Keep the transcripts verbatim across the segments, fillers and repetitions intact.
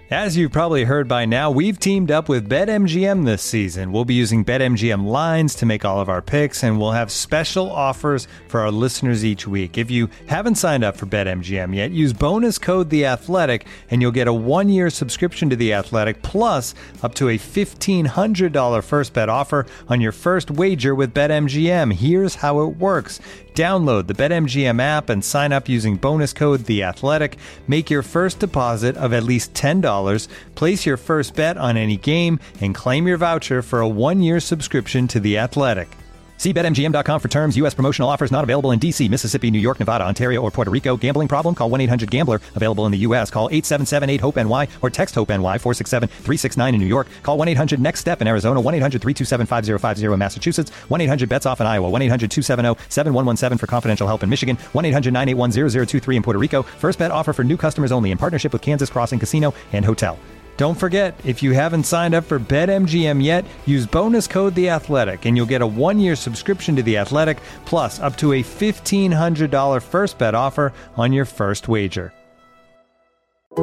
As you've probably heard by now, we've teamed up with BetMGM this season. We'll be using BetMGM lines to make all of our picks, and we'll have special offers for our listeners each week. If you haven't signed up for BetMGM yet, use bonus code The Athletic, and you'll get a one-year subscription to The Athletic, plus up to a fifteen hundred dollars first bet offer on your first wager with BetMGM. Here's how it works. Download the BetMGM app and sign up using bonus code The Athletic. Make your first deposit of at least ten dollars. Place your first bet on any game and claim your voucher for a one-year subscription to The Athletic. See Bet M G M dot com for terms. U S promotional offers not available in D C, Mississippi, New York, Nevada, Ontario, or Puerto Rico. Gambling problem? Call one eight hundred gambler. Available in the U S. Call eight seven seven eight hope N Y or text HOPE-NY four six seven three six nine in New York. Call one eight hundred next step in Arizona. one eight hundred three two seven five zero five zero in Massachusetts. one eight hundred bets off in Iowa. one eight hundred two seven zero seven one one seven for confidential help in Michigan. one eight hundred nine eight one zero zero two three in Puerto Rico. First bet offer for new customers only in partnership with Kansas Crossing Casino and Hotel. Don't forget, if you haven't signed up for BetMGM yet, use bonus code The Athletic, and you'll get a one-year subscription to The Athletic, plus up to a fifteen hundred dollars first bet offer on your first wager. All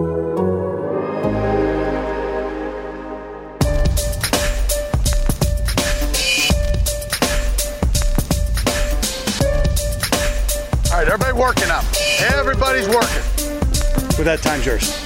right, everybody working up. Everybody's working. With that, time's yours.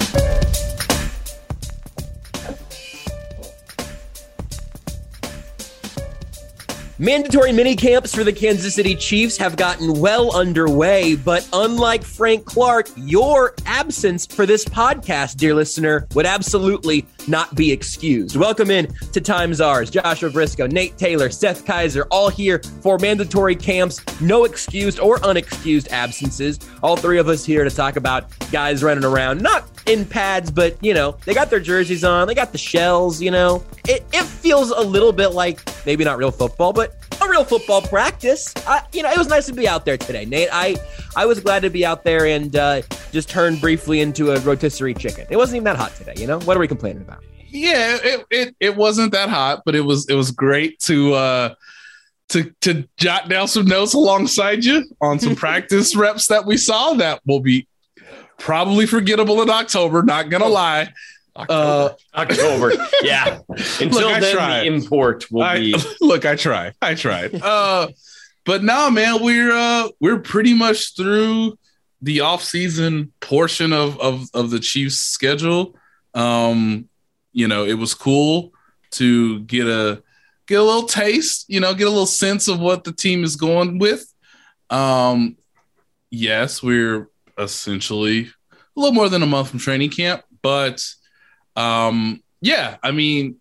Mandatory mini camps for the Kansas City Chiefs have gotten well underway, but unlike Frank Clark, your absence for this podcast, dear listener, would absolutely not be excused. Welcome in to Time's Ours. Joshua Briscoe, Nate Taylor, Seth Kaiser, all here for mandatory camps. No excused or unexcused absences. All three of us here to talk about guys running around, not in pads, but, you know, they got their jerseys on, they got the shells, you know. It, it feels a little bit like, maybe not real football, but a real football practice. I, you know, it was nice to be out there today, Nate. I, I was glad to be out there and uh, just turned briefly into a rotisserie chicken. It wasn't even that hot today, you know? What are we complaining about? Yeah, it it, it wasn't that hot, but it was it was great to uh, to to jot down some notes alongside you on some practice reps that we saw that will be probably forgettable in October. Not gonna lie. October. Uh, October. Yeah. Until look, then, tried. the import will I, be. Look, I tried. I tried. Uh, but no, man, we're uh, we're pretty much through the off-season portion of of of the Chiefs' schedule. Um, you know, it was cool to get a get a little taste. You know, get a little sense of what the team is going with. Um, yes, we're essentially a little more than a month from training camp, but. Um, yeah, I mean,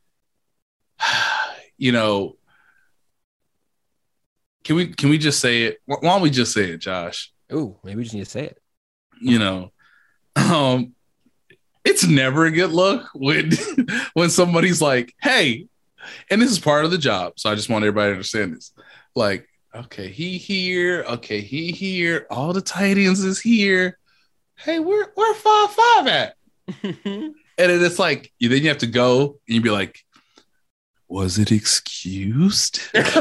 you know, can we can we just say it? Why don't we just say it, Josh? Ooh, maybe we just need to say it. You know, um, it's never a good look when when somebody's like, "Hey," and this is part of the job, so I just want everybody to understand this. Like, okay, he here, okay, he here, all the tight ends is here. Hey, where where five five at? And then it's like, then you have to go and you'd be like, was it excused?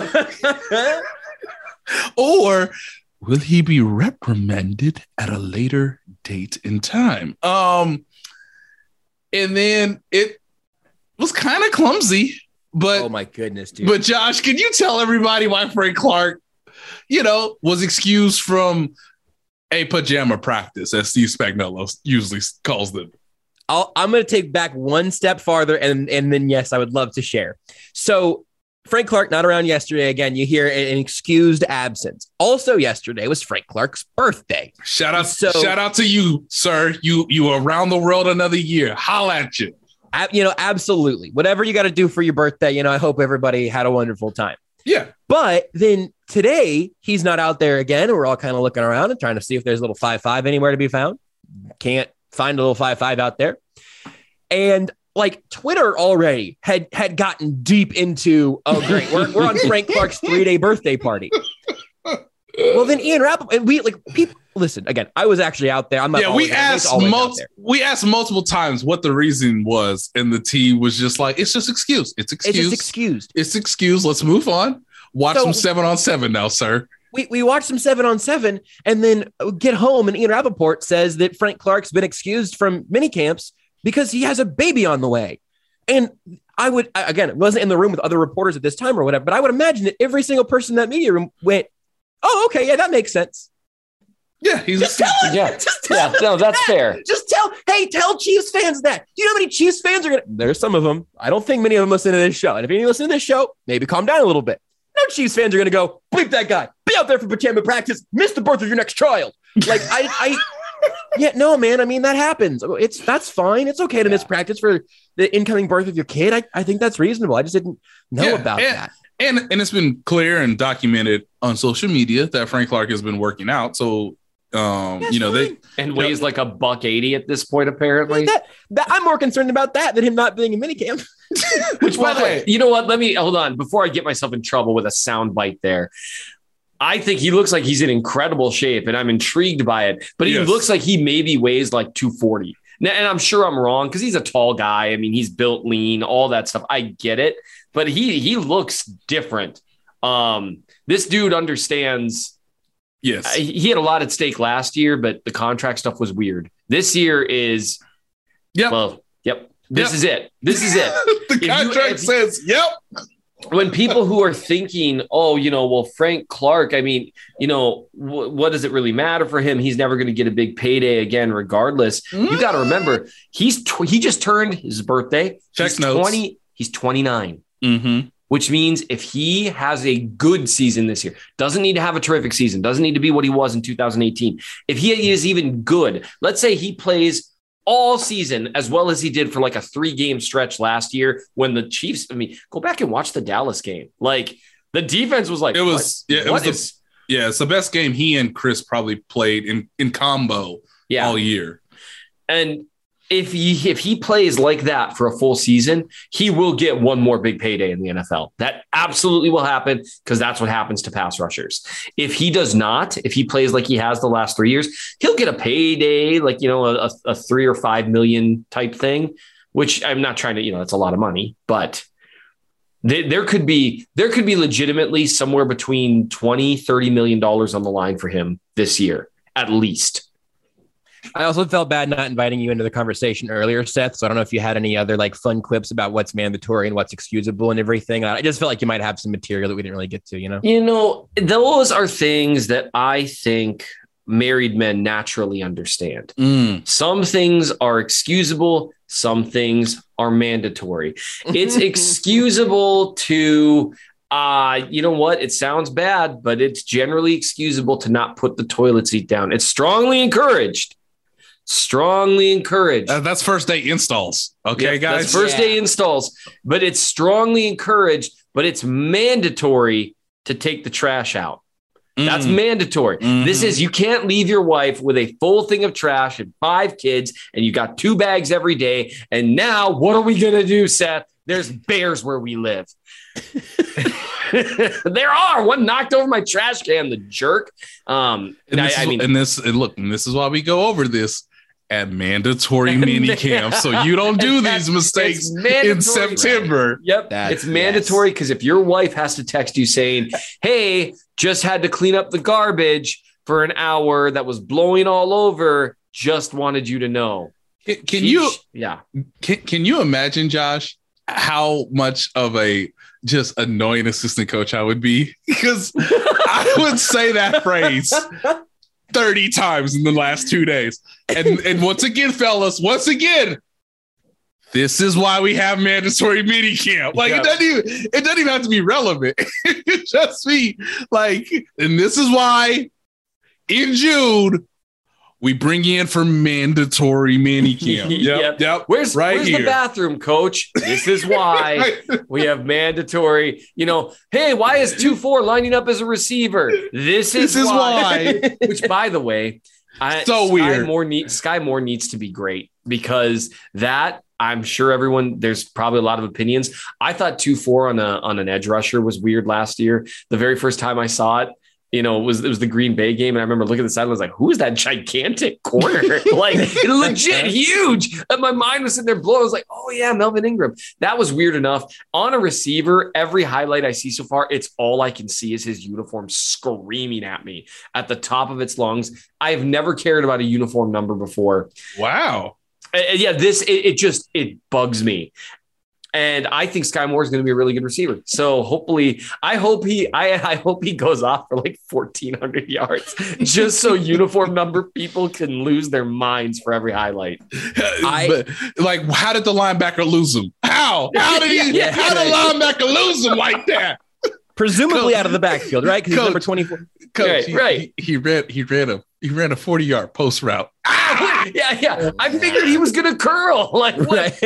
Or will he be reprimanded at a later date in time? Um, and then it was kind of clumsy, but oh my goodness, dude. But Josh, can you tell everybody why Frank Clark, you know, was excused from a pajama practice, as Steve Spagnuolo usually calls them? I'll, I'm going to take back one step farther, and, and then, yes, I would love to share. So Frank Clark, not around yesterday. Again, you hear an excused absence. Also yesterday was Frank Clark's birthday. Shout out, so, shout out to you, sir. You you were around the world another year. Holla at you. You know, absolutely. Whatever you got to do for your birthday, you know, I hope everybody had a wonderful time. Yeah. But then today, he's not out there again. We're all kind of looking around and trying to see if there's a little five five anywhere to be found. Can't find a little five five out there. And like Twitter already had had gotten deep into, oh, great, we're, we're on Frank Clark's three-day birthday party. Well, then Ian Rappaport, and we like people listen again. I was actually out there. I'm not. Yeah, we asked most. We asked multiple times what the reason was, and the team was just like, "It's just excuse. It's excused. It's just excused. It's excused. Let's move on. Watch So- some seven on seven now, sir." We we watched some seven on seven and then get home, and Ian Rappaport says that Frank Clark's been excused from mini camps because he has a baby on the way. And I would, again, it wasn't in the room with other reporters at this time or whatever, but I would imagine that every single person in that media room went, oh, okay, yeah, that makes sense. Yeah, he's just tell us. Yeah, just tell yeah, us no, that's that. fair. Just tell, hey, tell Chiefs fans that. Do you know how many Chiefs fans are going to, there's some of them. I don't think many of them listen to this show. And if any listen to this show, maybe calm down a little bit. No Chiefs fans are going to go, bleep that guy, be out there for pajama practice, miss the birth of your next child. Like, I, I, yeah, no, man. I mean, that happens. It's, that's fine. It's okay to miss practice for the incoming birth of your kid. I, I think that's reasonable. I just didn't know yeah, about and, that. And, and it's been clear and documented on social media that Frank Clark has been working out. So, Um, That's you know, fine. they and weighs like a buck eighty at this point, apparently. That, that, I'm more concerned about that than him not being in minicamp. Which, by the way, you know what? Let me hold on before I get myself in trouble with a sound bite there. I think he looks like he's in incredible shape, and I'm intrigued by it. But he Yes. looks like he maybe weighs like two forty. Now, and I'm sure I'm wrong because he's a tall guy. I mean, he's built lean, all that stuff. I get it, but he he looks different. Um, this dude understands. yes, He had a lot at stake last year, but the contract stuff was weird. This year is, yep. well, yep. This Yep. is it. This is it. the If you- contract if- says, "Yep." When people who are thinking, oh, you know, well, Frank Clark, I mean, you know, w- what does it really matter for him? He's never going to get a big payday again, regardless. Mm. You got to remember, he's tw- he just turned his birthday. Check he's notes. twenty. He's twenty-nine. Mm-hmm. Which means if he has a good season this year, doesn't need to have a terrific season, doesn't need to be what he was in two thousand eighteen. If he is even good, let's say he plays all season as well as he did for like a three game stretch last year when the Chiefs, I mean, go back and watch the Dallas game. Like the defense was like, It was, what, yeah, it what was, is, the, yeah, it's the best game he and Chris probably played in, in combo yeah. all year. And if he if he plays like that for a full season, he will get one more big payday in the N F L. That absolutely will happen because that's what happens to pass rushers. If he does not, if he plays like he has the last three years, he'll get a payday, like, you know, a, a three or five million type thing, which I'm not trying to, you know, that's a lot of money, but there, there could be there could be legitimately somewhere between twenty, thirty million dollars on the line for him this year, at least. I also felt bad not inviting you into the conversation earlier, Seth. So I don't know if you had any other like fun quips about what's mandatory and what's excusable and everything. I just felt like you might have some material that we didn't really get to, you know? You know, those are things that I think married men naturally understand. Mm. Some things are excusable. Some things are mandatory. It's excusable to, uh, you know what? It sounds bad, but it's generally excusable to not put the toilet seat down. It's strongly encouraged. Strongly encouraged. Uh, that's first day installs. Okay, Yep, guys. That's first Yeah. day installs, but it's strongly encouraged, but it's mandatory to take the trash out. That's Mm. mandatory. Mhm. This is, you can't leave your wife with a full thing of trash and five kids, and you got two bags every day. And now what are we going to do, Seth? There's bears where we live. There are. One knocked over my trash can, the jerk. Um, And I, this, I is, mean, and this, and look, and this is why we go over this at mandatory mini camp, so you don't do That's- these mistakes it's in mandatory. September. Yep. That's- it's mandatory because if your wife has to text you saying, hey, just had to clean up the garbage for an hour that was blowing all over, just wanted you to know. Can, can She- you Yeah. can, can you imagine, Josh, how much of a just annoying assistant coach I would be? Because I would say that phrase thirty times in the last two days. And and once again, fellas, once again, this is why we have mandatory mini camp. Like, Yeah. it doesn't even it doesn't even have to be relevant. It just be like, and this is why in June we bring you in for mandatory mini camp. Yep, Yep. yep. Where's, right where's here. the bathroom, coach? This is why we have mandatory, you know, hey, why is two four lining up as a receiver? This is, This is why. Which, by the way, I, So Sky weird. Moore need, Sky Moore needs to be great because that, I'm sure everyone, there's probably a lot of opinions. I thought two four on a on an edge rusher was weird last year. The very first time I saw it, you know, it was it was the Green Bay game, and I remember looking at the side, I was like, "Who is that gigantic corner? Like, legit huge." And my mind was sitting there blown. I was like, "Oh yeah, Melvin Ingram." That was weird enough. On a receiver, every highlight I see so far, it's all I can see is his uniform screaming at me at the top of its lungs. I've never cared about a uniform number before. Wow. Uh, yeah, this it, it just it bugs me. And I think Sky Moore is going to be a really good receiver. So hopefully, I hope he, I, I hope he goes off for like fourteen hundred yards, just so uniform number people can lose their minds for every highlight. I, but, like, how did the linebacker lose him? How? How did he? yeah, how did the linebacker lose him like that? Presumably Coach, out of the backfield, right? Because he's number twenty-four. Coach, right, he, right. He, he ran. He ran a. He ran a forty-yard post route. Ah! yeah, yeah. I figured he was going to curl. Like, what?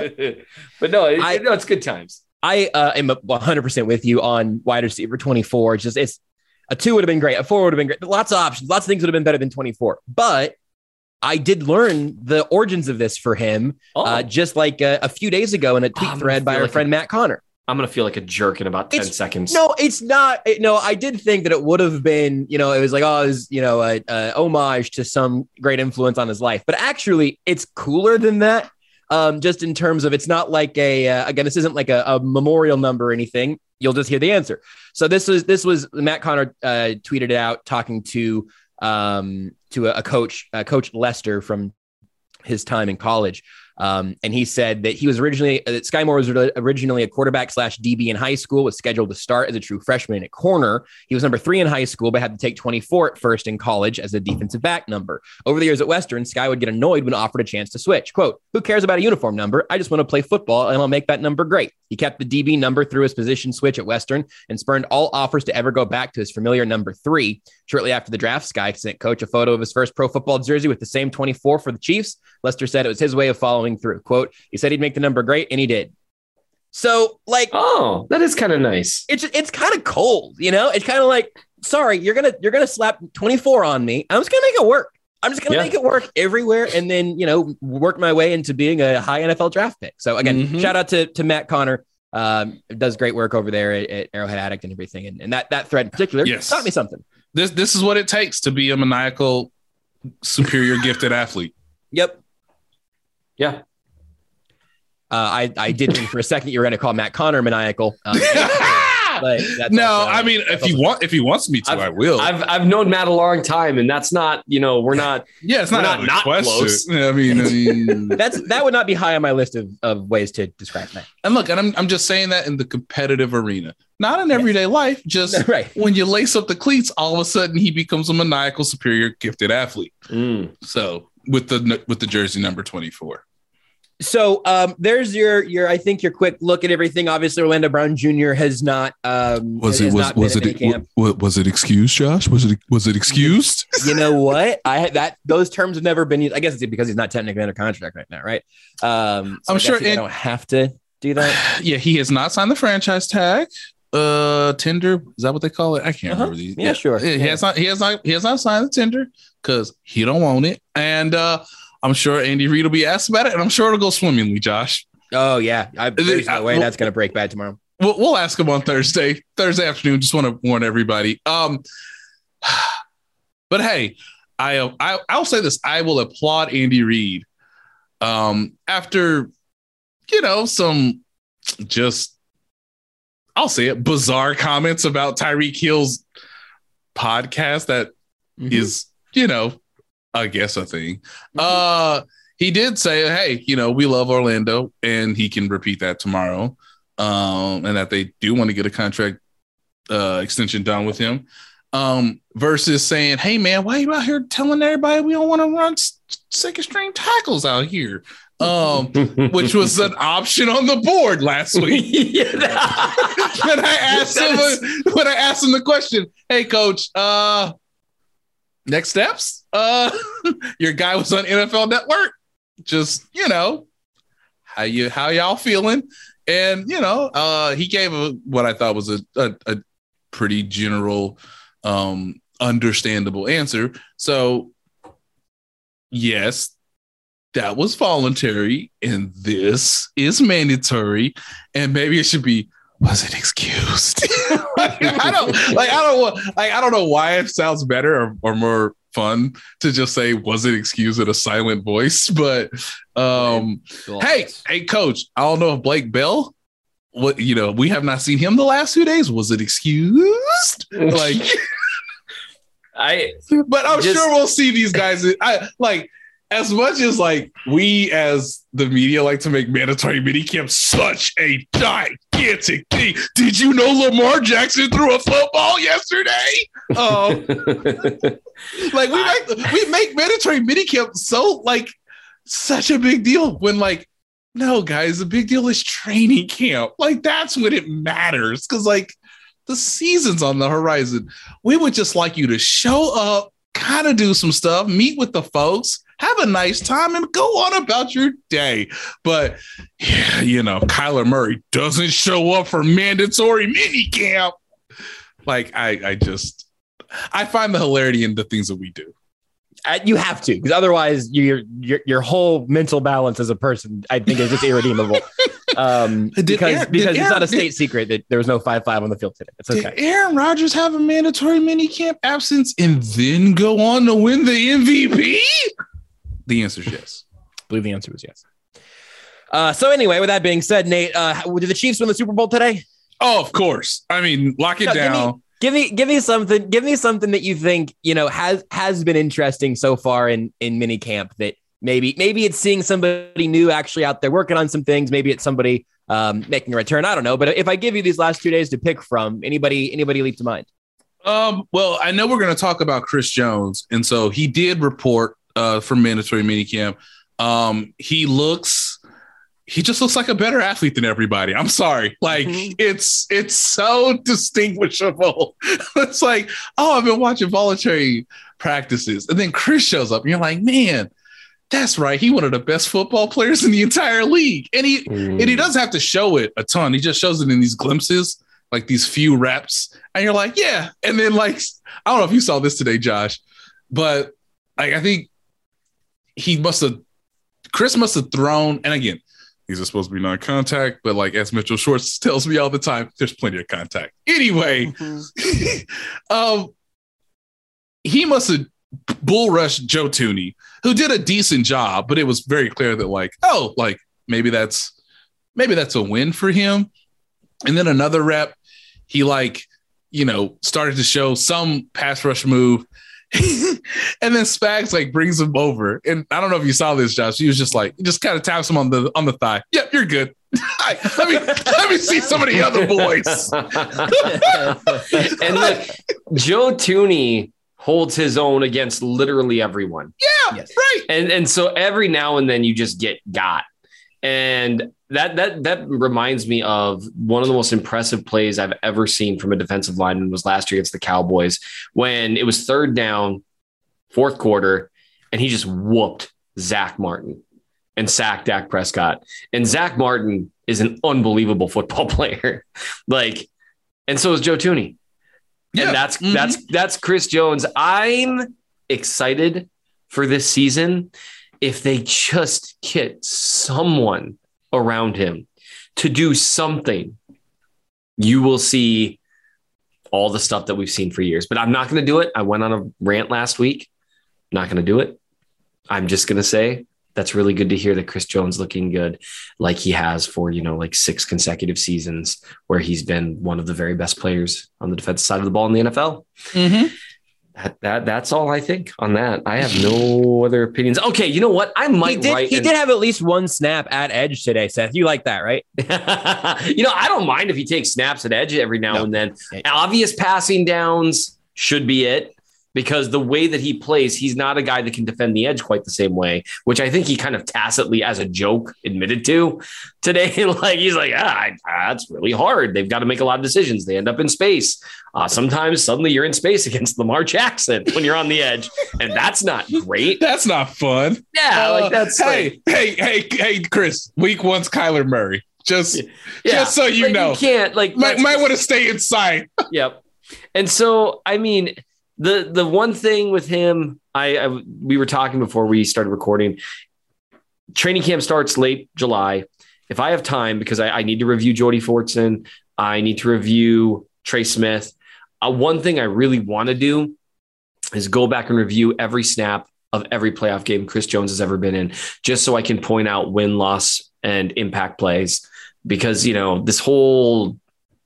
But no, it, I, no, it's good times. I uh, am one hundred percent with you on wide receiver twenty-four. It's just it's a two would have been great. A four would have been great. Lots of options. Lots of things would have been better than twenty-four. But I did learn the origins of this for him oh. uh, just like uh, a few days ago in a tweet oh, thread by our like friend a, Matt Connor. I'm going to feel like a jerk in about ten it's, seconds. No, it's not. It, no, I did think that it would have been, you know, it was like, oh, it was, you know, a, a homage to some great influence on his life. But actually, it's cooler than that. Um, just in terms of, it's not like a, uh, again, this isn't like a, a memorial number or anything. You'll just hear the answer. So this was, this was Matt Connor uh, tweeted it out talking to, um, to a, a coach, uh, Coach Lester from his time in college. Um, and he said that he was originally, uh, Sky Moore was originally a quarterback slash D B in high school, was scheduled to start as a true freshman at corner. He was number three in high school, but had to take twenty-four at first in college as a defensive back number. Over the years at Western, Sky would get annoyed when offered a chance to switch. Quote, who cares about a uniform number? I just want to play football and I'll make that number great. He kept the D B number through his position switch at Western and spurned all offers to ever go back to his familiar number three. Shortly after the draft, Sky sent Coach a photo of his first pro football jersey with the same twenty-four for the Chiefs. Lester said it was his way of following through. Quote, he said he'd make the number great, and he did. So, like, oh, that is kind of nice. It's it's kind of cold, you know. It's kind of like, sorry, you're gonna you're gonna slap twenty-four on me. I'm just gonna make it work. I'm just gonna yeah. make it work everywhere, and then you know work my way into being a high N F L draft pick. So again, mm-hmm. shout out to to Matt Connor. Um, does great work over there at, at Arrowhead Addict and everything, and, and that that thread in particular yes. taught me something. This this is what it takes to be a maniacal, superior, gifted athlete. Yep. Yeah. Uh, I, I did think for a second you were going to call Matt Connor maniacal. Um, but that's no, also, I mean, if he want, if he wants me to, I've, I will. I've I've known Matt a long time, and that's not, you know, we're not. yeah, it's not not, not close. I mean, I mean that's that would not be high on my list of, of ways to describe that. And look, and I'm I'm just saying that in the competitive arena, not in everyday yes. life. Just right. when you lace up the cleats, all of a sudden he becomes a maniacal, superior, gifted athlete. Mm. So with the with the jersey number twenty-four. So um, there's your your I think your quick look at everything. Obviously, Orlando Brown Junior has not um, was it was was it camp. Was, was it excused, Josh? Was it was it excused? You know what? I had that those terms have never been used. I guess it's because he's not technically under contract right now, right? Um, so I'm I sure I don't have to do that. Yeah, he has not signed the franchise tag. Uh, tender is that what they call it? I can't uh-huh. remember these. Yeah, yeah, sure. He yeah. has not. He has not. He has not signed the tender because he don't want it, and uh. I'm sure Andy Reid will be asked about it, and I'm sure it'll go swimmingly, Josh. Oh, yeah. I, there's no way that's going to break bad tomorrow. We'll, we'll ask him on Thursday, Thursday afternoon. Just want to warn everybody. Um, but, hey, I, I, I'll say this. I will applaud Andy Reid um, after, you know, some just, I'll say it, bizarre comments about Tyreek Hill's podcast that mm-hmm. is, you know, I guess a thing. Uh, he did say, hey, you know, we love Orlando, and he can repeat that tomorrow. Um, and that they do want to get a contract uh, extension done with him. Um, versus saying, hey, man, why are you out here telling everybody we don't want to run second string tackles out here? Um, which was an option on the board last week. when I asked him, when I asked him the question, hey, coach, uh, next steps? Uh, your guy was on N F L Network. Just, you know, how you how y'all feeling? And, you know, uh, he gave a, what I thought was a, a, a pretty general, um, understandable answer. So, yes, that was voluntary, and this is mandatory. And maybe it should be, was it excused? like, I don't like. I don't want. Like, I don't know why it sounds better or, or more fun to just say, "Was it excused?" in a silent voice. But um, hey, hey, coach. I don't know if Blake Bell. What you know, we have not seen him the last few days. Was it excused? Like, I. But I'm just, sure we'll see these guys. I like. as much as like we as the media like to make mandatory minicamp such a gigantic thing. Did you know Lamar Jackson threw a football yesterday? Um, like we make we make mandatory minicamp so like such a big deal when like no guys, the big deal is training camp. Like that's when it matters because like the season's on the horizon. We would just like you to show up, kind of do some stuff, meet with the folks, have a nice time, and go on about your day. But, yeah, you know, Kyler Murray doesn't show up for mandatory minicamp. Like, I, I just, I find the hilarity in the things that we do. Uh, you have to, because otherwise your, your your whole mental balance as a person, I think, is just irredeemable. Um, because Aaron, because it's Aaron, not a state did, secret that there was no five five on the field today. It's okay. Did Aaron Rodgers have a mandatory minicamp absence and then go on to win the M V P? The answer is yes. I believe the answer was yes. Uh, so anyway, with that being said, Nate, uh, did the Chiefs win the Super Bowl today? Oh, of course. I mean, lock it no, down. Give me, give me, give me something. Give me something that you think you know has has been interesting so far in in minicamp. That maybe maybe it's seeing somebody new actually out there working on some things. Maybe it's somebody um, making a return. I don't know. But if I give you these last two days to pick from, anybody anybody leap to mind? Um, well, I know we're going to talk about Chris Jones, and so he did report uh, for mandatory minicamp. Um, he looks. He just looks like a better athlete than everybody. I'm sorry. Like mm-hmm. it's, it's so distinguishable. It's like, oh, I've been watching voluntary practices. And then Chris shows up and you're like, man, that's right. He one of the best football players in the entire league. And he, mm. and he doesn't have to show it a ton. He just shows it in these glimpses, like these few reps. And you're like, yeah. And then like, I don't know if you saw this today, Josh, but like, I think he must've, Chris must've thrown, and again, these are supposed to be non-contact, but like as Mitchell Schwartz tells me all the time, there's plenty of contact. Anyway, mm-hmm. um, he must have bull rushed Joe Thuney, who did a decent job, but it was very clear that like, oh, like maybe that's maybe that's a win for him. And then another rep, he like, you know, started to show some pass rush move. And then Spags like brings him over, and I don't know if you saw this, Josh. He was just like, he just kind of taps him on the on the thigh. Yep, you're good. let me let me see some of the other boys. And look, Joe Thuney holds his own against literally everyone. Yeah, yes. Right. And and so every now and then you just get got, and that that that reminds me of one of the most impressive plays I've ever seen from a defensive lineman was last year against the Cowboys when it was third down, fourth quarter, and he just whooped Zach Martin and sacked Dak Prescott. And Zach Martin is an unbelievable football player. Like, and so is Joe Thuney. Yeah. And that's mm-hmm. that's that's Chris Jones. I'm excited for this season if they just get someone around him to do something. You will see all the stuff that we've seen for years, but I'm not going to do it. I went on a rant last week. Not going to do it. I'm just going to say that's really good to hear that Chris Jones looking good like he has for, you know, like six consecutive seasons where he's been one of the very best players on the defensive side of the ball in the N F L. Mm-hmm. That, that that's all I think on that. I have no other opinions. Okay, you know what? I might he did, write. He and, did have at least one snap at edge today, Seth. You like that, right? You know, I don't mind if he takes snaps at edge every now no. and then. Obvious passing downs should be it. Because the way that he plays, he's not a guy that can defend the edge quite the same way, which I think he kind of tacitly, as a joke, admitted to today. Like he's like, ah, that's really hard. They've got to make a lot of decisions. They end up in space. Uh, sometimes suddenly you're in space against Lamar Jackson when you're on the edge, and that's not great. That's not fun. Yeah, uh, like that's hey, like, hey, hey, hey, Chris. Week one's Kyler Murray. Just, yeah, just so you like know, you can't like might might want to stay inside. Yep. And so, I mean. The the one thing with him, I, I we were talking before we started recording, training camp starts late July. If I have time, because I, I need to review Jordy Fortson, I need to review Trey Smith. Uh, one thing I really want to do is go back and review every snap of every playoff game Chris Jones has ever been in, just so I can point out win, loss, and impact plays. Because, you know, this whole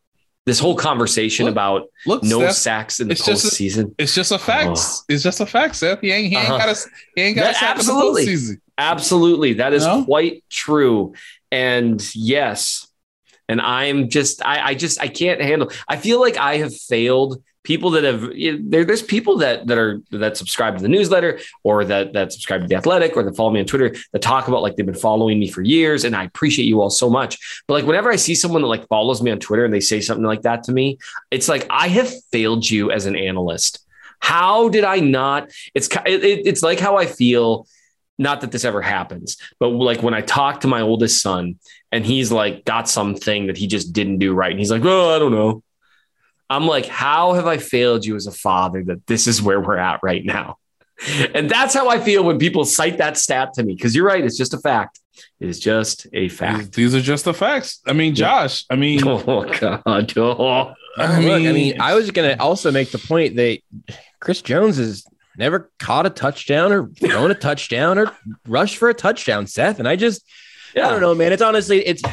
This whole conversation look, about look, no Steph, sacks in the it's just a- postseason. It's just a fact. Oh. It's just a fact, Seth. He ain't, he ain't Uh-huh. got a, he ain't got a That- sack in the absolutely. postseason. Absolutely. That is No? quite true. And yes, and I'm just, I, I just, I can't handle, I feel like I have failed people that have, there, there's people that, that are, that subscribe to the newsletter or that, that subscribe to The Athletic or that follow me on Twitter that talk about like they've been following me for years. And I appreciate you all so much. But like, whenever I see someone that like follows me on Twitter and they say something like that to me, it's like, I have failed you as an analyst. How did I not? It's, it, it's like how I feel. Not that this ever happens, but like when I talk to my oldest son and he's like got something that he just didn't do right. And he's like, oh, I don't know. I'm like, how have I failed you as a father that this is where we're at right now? And that's how I feel when people cite that stat to me. Cause you're right. It's just a fact. It is just a fact. These, these are just the facts. I mean, Josh, I mean, Oh God. Oh. I Look, mean, I mean, I was going to also make the point that Chris Jones has never caught a touchdown or thrown a touchdown or rushed for a touchdown, Seth. And I just, Yeah. I don't know, man. It's honestly, it's,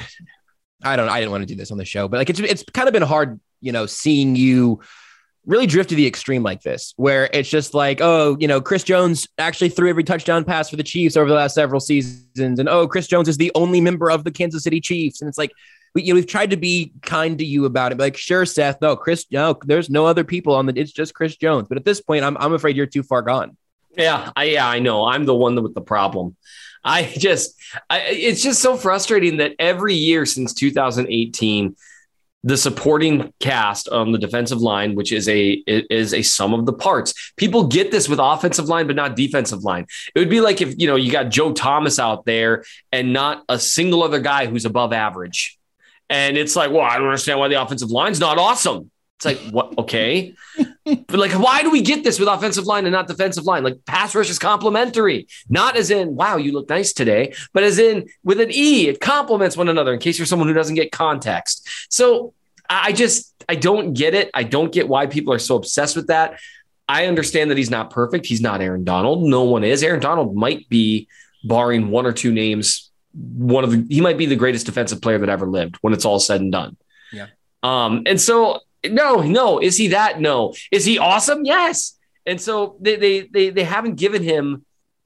I don't, I didn't want to do this on the show, but like, it's, it's kind of been hard, you know, seeing you really drift to the extreme like this, where it's just like, oh, you know, Chris Jones actually threw every touchdown pass for the Chiefs over the last several seasons. And, oh, Chris Jones is the only member of the Kansas City Chiefs. And it's like, we, you know, we've tried to be kind to you about it. Like, sure, Seth, no, Chris, no, there's no other people on the, it's just Chris Jones. But at this point, I'm, I'm afraid you're too far gone. Yeah, I, yeah, I know. I'm the one with the problem. I just, I, it's just so frustrating that every year since two thousand eighteen, the supporting cast on the defensive line, which is a is a sum of the parts. People get this with offensive line, but not defensive line. It would be like if, you know, you got Joe Thomas out there and not a single other guy who's above average. And it's like, well, I don't understand why the offensive line's not awesome. It's like, what? Okay. But like, why do we get this with offensive line and not defensive line? Like, pass rush is complimentary, not as in, wow, you look nice today, but as in with an E, it complements one another in case you're someone who doesn't get context. So I just, I don't get it. I don't get why people are so obsessed with that. I understand that he's not perfect. He's not Aaron Donald. No one is. Aaron Donald might be, barring one or two names, one of the, he might be the greatest defensive player that ever lived when it's all said and done. Yeah. Um, and so, no, no. Is he that? No. Is he awesome? Yes. And so they, they, they, they haven't given him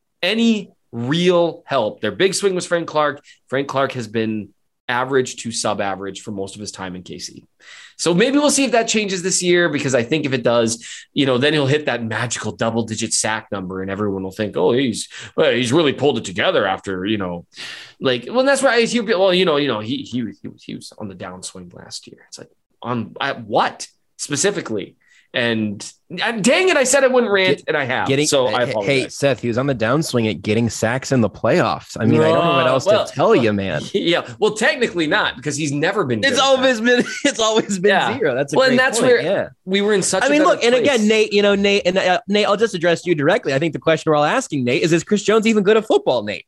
any real help. Their big swing was Frank Clark. Frank Clark has been average to sub-average for most of his time in K C. So maybe we'll see if that changes this year, because I think if it does, you know, then he'll hit that magical double-digit sack number, and everyone will think, oh, he's well, he's really pulled it together after, you know, like, well, that's right. He, well, you know, you know, he he he was, he was on the downswing last year. It's like, on at what specifically? And I'm, dang it, I said I wouldn't rant, Get, and I have. Getting, so I hey, apologize. hey, Seth, he was on the downswing at getting sacks in the playoffs. I mean, I don't know what else Uh, well, to tell you, man. Yeah, well, technically not, because he's never been. It's good at always that. been it's always been Yeah. zero. That's a Well, great and that's point. where yeah. we were in such. I a mean, better look, and place. again, Nate, you know, Nate, and uh, Nate, I'll just address you directly. I think the question we're all asking, Nate, is: Is Chris Jones even good at football, Nate?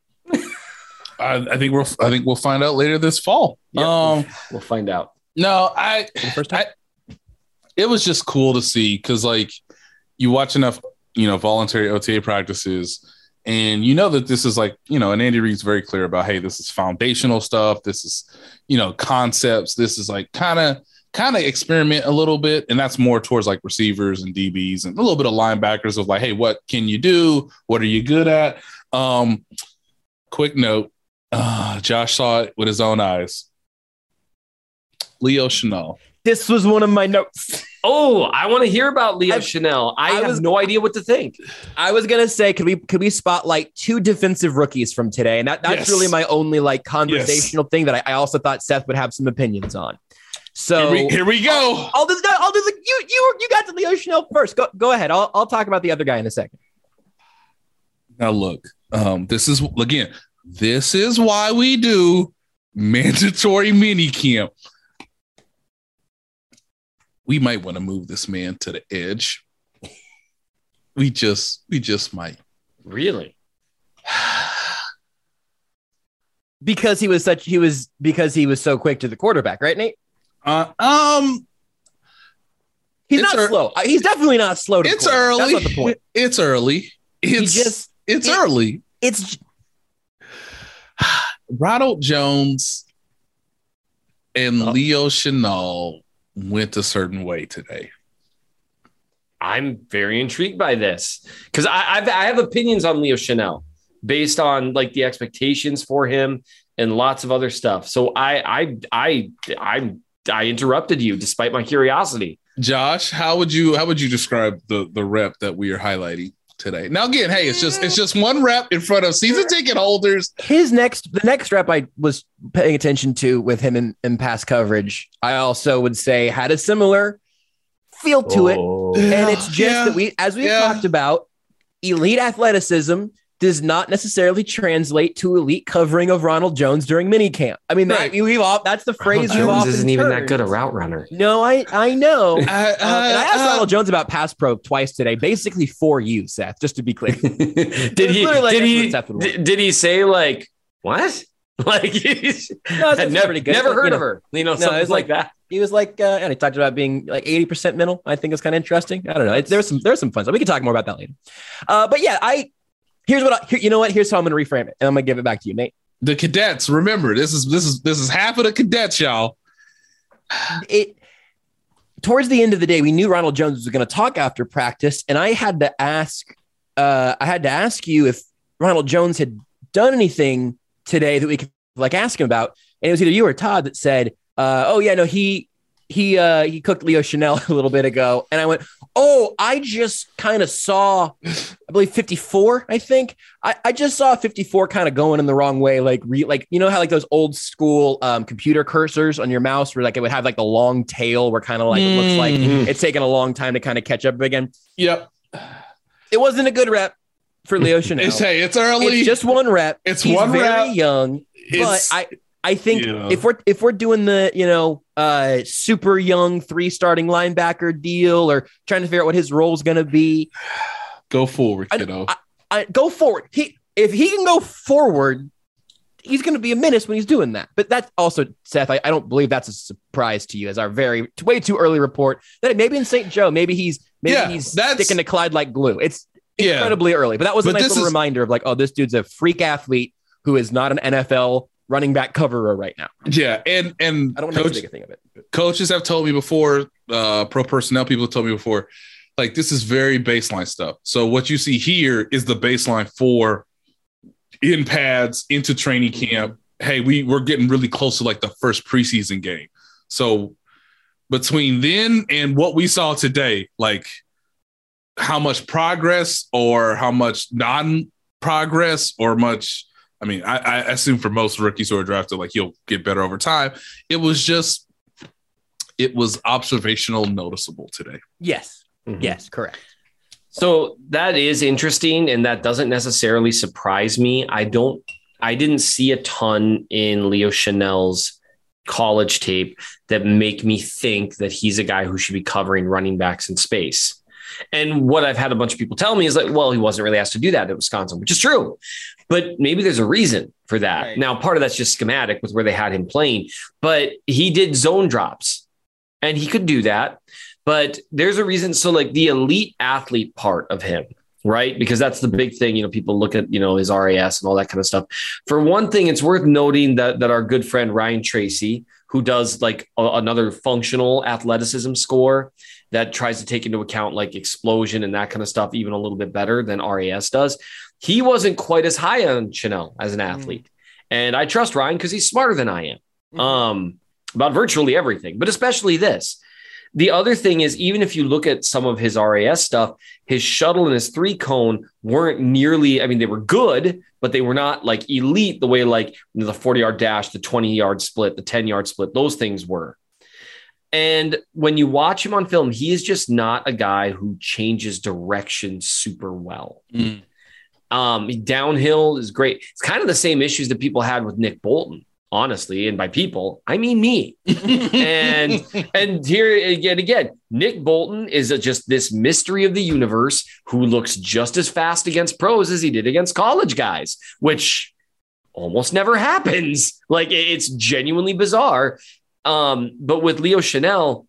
I, I think we'll I think we'll find out later this fall. Yep. Um, We'll find out. no, I For the first time? I, it was just cool to see, because like you watch enough, you know, voluntary O T A practices, and you know that this is like, you know, and Andy Reid's very clear about, hey, this is foundational stuff. This is, you know, concepts. This is like kind of kind of experiment a little bit, and that's more towards like receivers and D Bs and a little bit of linebackers of like, hey, what can you do? What are you good at? Um, quick note, uh, Josh saw it with his own eyes. Leo Chenal. This was one of my notes. Oh, I want to hear about Leo I've- Chanel. I, I have was- no idea what to think. I was gonna say, could we could we spotlight two defensive rookies from today? And that, that's Yes. really my only like conversational thing that I, I also thought Seth would have some opinions on. So Here we, here we go. I'll do I'll do the you you you got to Leo Chanel first. Go go ahead. I'll I'll talk about the other guy in a second. Now look, um, this is again, this is why we do mandatory mini camp. We might want to move this man to the edge. We just, we just might. Really? Because he was such he was because he was so quick to the quarterback, right, Nate? Uh, um, He's It's not ear- slow. Uh, He's definitely not slow to the it's quarterback. early. That's not the point. It's early. It's just- it's it- early. It's Ronald Jones and Oh. Leo Chenal went a certain way today. I'm very intrigued by this because I I've, I have opinions on Leo Chenal based on like the expectations for him and lots of other stuff. So I I I I I interrupted you despite my curiosity. Josh, how would you how would you describe the the rep that we are highlighting today? Now again, hey, it's just it's just one rep in front of season ticket holders. His next the next rep I was paying attention to with him in, in pass coverage, I also would say had a similar feel to Oh. it. And it's just Yeah. that we, as we've Yeah. talked about, elite athleticism does not necessarily translate to elite covering of Ronald Jones during minicamp. I mean, that, Right. we've all, that's the phrase we've Jones often isn't even that heard. good a route runner. No, I I know. Uh, Uh, and I asked uh, Ronald Jones about pass pro twice today, basically for you, Seth, just to be clear. did It's he? literally like Did that's he? what Seth would want. Did, did he say like what? Like he's No, it's I'd never, pretty good. never But, heard you know, of her. You know, no, something it's like, like- that. He was like, uh, and he talked about being like eighty percent mental. I think it's kind of interesting. I don't know. It, there's some, there's some fun stuff. We can talk more about that later. Uh, but yeah, I, here's what I, here, you know what? Here's how I'm going to reframe it. And I'm going to give it back to you, Nate. the cadets. Remember, this is this is this is half of the cadets, y'all. It, towards the end of the day, we knew Ronald Jones was going to talk after practice. And I had to ask, uh, I had to ask you if Ronald Jones had done anything today that we could like ask him about. And it was either you or Todd that said, uh, oh yeah, no, he, he, uh, he cooked Leo Chenal a little bit ago. And I went, oh, I just kind of saw, I believe fifty-four, I think I, I just saw fifty-four kind of going in the wrong way. Like, re, like, you know how like those old school um, computer cursors on your mouse where like it would have like the long tail where kind of like, it looks like Mm. it's taken a long time to kind of catch up again. Yep. It wasn't a good rep for Leo Chenal. It's hey, it's early. It's just one rep. It's He's one very rep. young, but It's- I, I think Yeah. if we're if we're doing the you know uh, super young three starting linebacker deal or trying to figure out what his role is going to be, Go forward, I- kiddo. I, I, go forward. He if he can go forward, he's going to be a menace when he's doing that. But that's also Seth. I, I don't believe that's a surprise to you as our very way too early report that maybe in Saint Joe, maybe he's maybe Yeah, he's that's- sticking to Clyde like glue. It's Yeah. incredibly early, but that was a But nice this little is- reminder of like, oh, this dude's a freak athlete who is not an N F L running back coverer right now. yeah, and and I don't want to make coach, too big a thing of it. coaches have told me before, uh, pro personnel people have told me before, like this is very baseline stuff. So what you see here is the baseline for in pads into training camp. Hey, we we're getting really close to like the first preseason game. So between then and what we saw today, like how much progress or how much non-progress or much. I mean, I, I assume for most rookies who are drafted, like you'll get better over time. It was just, it was observational, noticeable today. Yes, Mhm. yes, correct. So that is interesting, and that doesn't necessarily surprise me. I don't, I didn't see a ton in Leo Chenal's college tape that make me think that he's a guy who should be covering running backs in space. And what I've had a bunch of people tell me is like, well, he wasn't really asked to do that at Wisconsin, which is true. But maybe there's a reason for that. Right. Now, part of that's just schematic with where they had him playing, but he did zone drops and he could do that. But there's a reason. So like the elite athlete part of him, right? Because that's the big thing. You know, people look at, you know, his R A S and all that kind of stuff. For one thing, it's worth noting that, that our good friend Ryan Tracy, who does like a, another functional athleticism score that tries to take into account like explosion and that kind of stuff, even a little bit better than R A S does. He wasn't quite as high on Chenal as an athlete. Mm. And I trust Ryan because he's smarter than I am mm. um, about virtually everything, but especially this. The other thing is, even if you look at some of his R A S stuff, his shuttle and his three cone weren't nearly, I mean, they were good, but they were not like elite the way like you know, the forty yard dash, the twenty yard split, the ten yard split, those things were. And when you watch him on film, he is just not a guy who changes direction super well. Mm. Um, downhill is great. It's kind of the same issues that people had with Nick Bolton, honestly. And by people, I mean me. and and here again, again, Nick Bolton is a, just this mystery of the universe who looks just as fast against pros as he did against college guys, which almost never happens. Like it's genuinely bizarre. Um, but with Leo Chenal,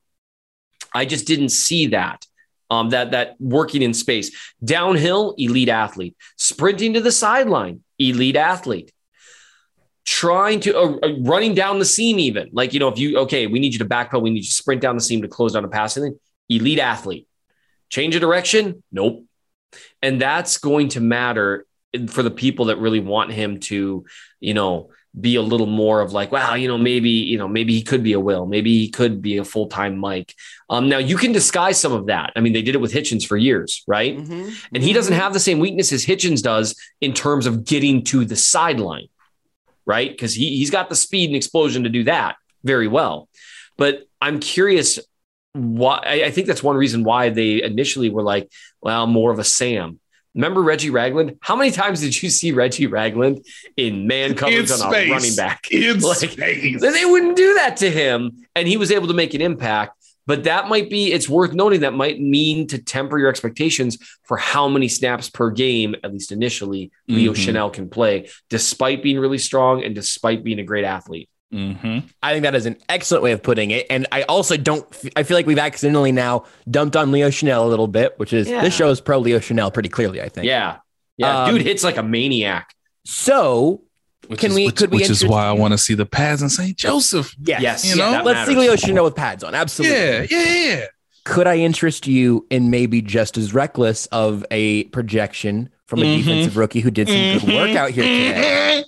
I just didn't see that. Um, that that working in space. Downhill, elite athlete. Sprinting to the sideline, elite athlete. trying to uh, uh, running down the seam, even like, you know, if you, okay, we need you to backpedal, we need you to sprint down the seam to close down a passing lane. Elite athlete. Change of direction? Nope. And that's going to matter for the people that really want him to, you know, be a little more of like, wow, you know, maybe, you know, maybe he could be a Will, maybe he could be a full-time Mike. Um, now you can disguise some of that. I mean, they did it with Hitchens for years, right? Mm-hmm. And he doesn't have the same weakness as Hitchens does in terms of getting to the sideline, right? Because he, he's got the speed and explosion to do that very well. But I'm curious why. I, I think that's one reason why they initially were like, well, more of a Sam. Remember Reggie Ragland? How many times did you see Reggie Ragland in man coverage on a running back? In like, space. They wouldn't do that to him, and he was able to make an impact. But that might be, it's worth noting, that might mean to temper your expectations for how many snaps per game, at least initially, Leo mm-hmm. Chenal can play, despite being really strong and despite being a great athlete. Mm-hmm. I think that is an excellent way of putting it. And I also don't, I feel like we've accidentally now dumped on Leo Chenal a little bit, which is, yeah. this show is pro Leo Chenal pretty clearly, I think. Yeah. Yeah. Um, dude hits like a maniac. So which can is, we, which, could we, which is why I want to see the pads in Saint Joseph. Yes. Yes. You know, yeah, let's matters. see Leo Chenal with pads on. Absolutely. Yeah. Yeah. Yeah. Could I interest you in maybe just as reckless of a projection from a mm-hmm. defensive rookie who did some mm-hmm. good work out here today?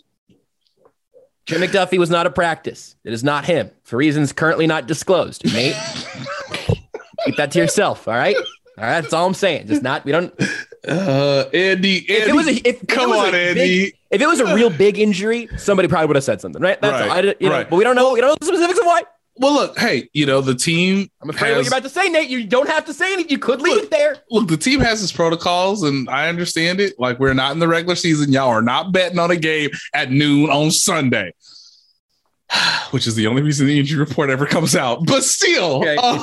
Trent McDuffie was not a practice. It is not him for reasons currently not disclosed. Nate, keep that to yourself. All right. All right. That's all I'm saying. Just not, we don't. Uh, Andy, Andy, if it was a, if, come if on, Andy. Big, if it was a real big injury, somebody probably would have said something, right? That's right, all. I, you know, right. But we don't know. We don't know the specifics of why. Well, look, hey, you know, the team. I'm afraid has, what you're about to say, Nate. You don't have to say anything. You could leave look, it there. Look, the team has its protocols, and I understand it. Like, we're not in the regular season. Y'all are not betting on a game at noon on Sunday, which is the only reason the injury report ever comes out. But still, okay. um,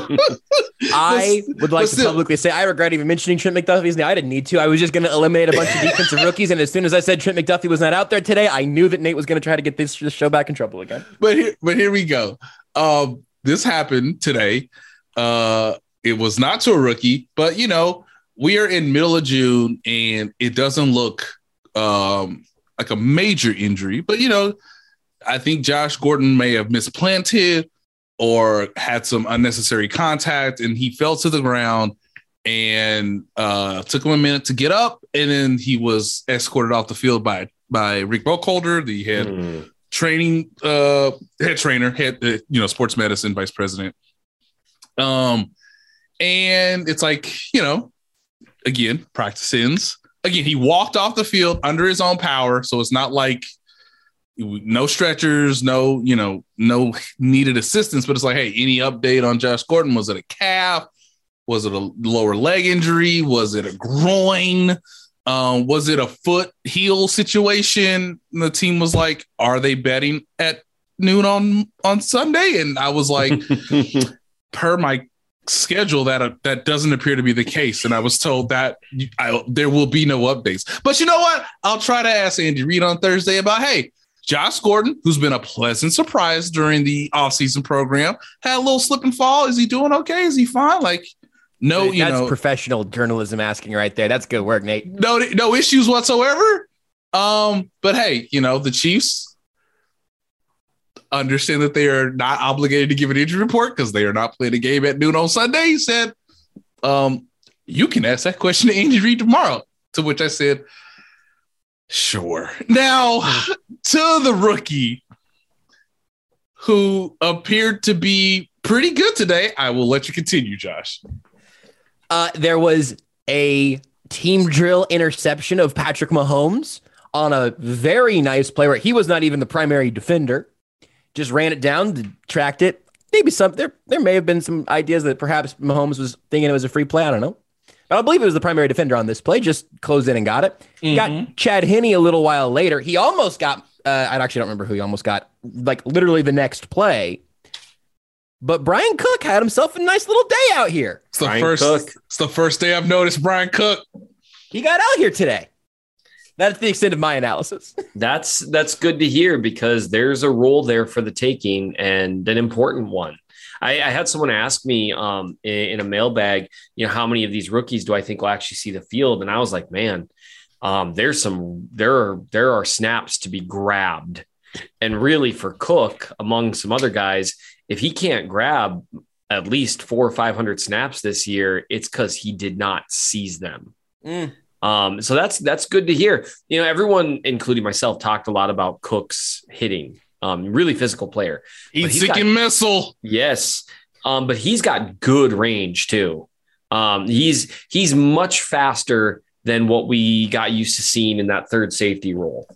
I would like to still, publicly say I regret even mentioning Trent McDuffie's name. I didn't need to. I was just going to eliminate a bunch of defensive rookies, and as soon as I said Trent McDuffie was not out there today, I knew that Nate was going to try to get this, this show back in trouble again. But here, but here we go. Um, this happened today. Uh, it was not to a rookie, but you know, we are in middle of June, and it doesn't look um, like a major injury. But you know, I think Josh Gordon may have misplanted or had some unnecessary contact, and he fell to the ground, and uh, took him a minute to get up, and then he was escorted off the field by by Rick Burkholder, the head mm. training uh, head trainer, head uh, you know sports medicine vice president. Um, and it's like, you know, again, practice ends. Again, he walked off the field under his own power, so it's not like no stretchers, no, you know, no needed assistance, but it's like, hey, any update on Josh Gordon? Was it a calf? Was it a lower leg injury? Was it a groin? Um, was it a foot heel situation? And the team was like, are they betting at noon on, on Sunday? And I was like, per my schedule, that uh, that doesn't appear to be the case. And I was told that I, there will be no updates. But you know what? I'll try to ask Andy Reid on Thursday about, hey, Josh Gordon, who's been a pleasant surprise during the offseason program, had a little slip and fall. Is he doing okay? Is he fine? Like, no, you That's know, professional journalism asking right there. That's good work, Nate. No, no issues whatsoever. Um, but hey, you know, the Chiefs understand that they are not obligated to give an injury report because they are not playing a game at noon on Sunday. He said, um, you can ask that question to Andy Reid tomorrow. To which I said, sure. Now, to the rookie who appeared to be pretty good today, I will let you continue, Josh. Uh, there was a team drill interception of Patrick Mahomes on a very nice play where he was not even the primary defender. Just ran it down, tracked it. Maybe some there, there may have been some ideas that perhaps Mahomes was thinking it was a free play. I don't know. But I believe it was the primary defender on this play. Just closed in and got it. Mm-hmm. Got Chad Henne a little while later. He almost got, uh, I actually don't remember who he almost got, like literally the next play. But Brian Cook had himself a nice little day out here. It's the Brian first. Cook. It's the first day I've noticed Brian Cook. He got out here today. That's the extent of my analysis. That's that's good to hear because there's a role there for the taking and an important one. I, I had someone ask me um, in, in a mailbag, you know, how many of these rookies do I think will actually see the field? And I was like, man, um, there's some there are there are snaps to be grabbed. And really for Cook, among some other guys, if he can't grab at least four or five hundred snaps this year, it's because he did not seize them. Mm. Um, so that's that's good to hear. You know, everyone, including myself, talked a lot about Cook's hitting. Um, really physical player. He's seeking missile. Yes. Um, but he's got good range too. Um, he's he's much faster than what we got used to seeing in that third safety role.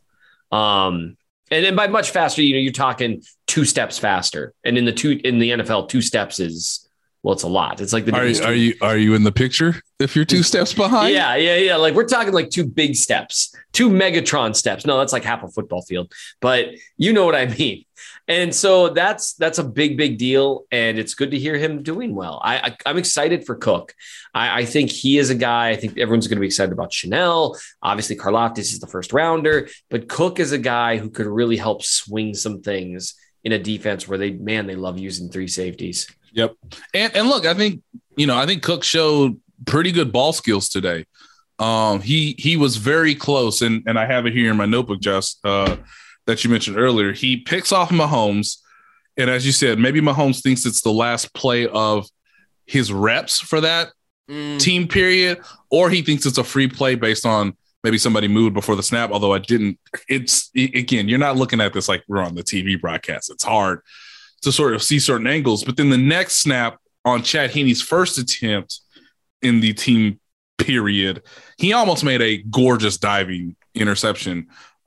Um, and then by much faster, you know, you're talking two steps faster. And in the two in the N F L, two steps is well, it's a lot. It's like the are, are you are you in the picture if you're two steps behind? Yeah, yeah, yeah. Like we're talking like two big steps, two Megatron steps. No, that's like half a football field, but you know what I mean. And so that's that's a big, big deal. And it's good to hear him doing well. I, I I'm excited for Cook. I, I think he is a guy. I think everyone's going to be excited about Chanel. Obviously, Karlaftis is the first rounder, but Cook is a guy who could really help swing some things in a defense where they man they love using three safeties. Yep. And and look, I think, you know, I think Cook showed pretty good ball skills today. Um, he he was very close, and, and I have it here in my notebook, Just uh, that you mentioned earlier. He picks off Mahomes, and as you said, maybe Mahomes thinks it's the last play of his reps for that mm. team period, or he thinks it's a free play based on maybe somebody moved before the snap, although I didn't. It's, again, you're not looking at this like we're on the T V broadcast. It's hard to sort of see certain angles. But then the next snap on Chad Henne's first attempt in the team period, he almost made a gorgeous diving interception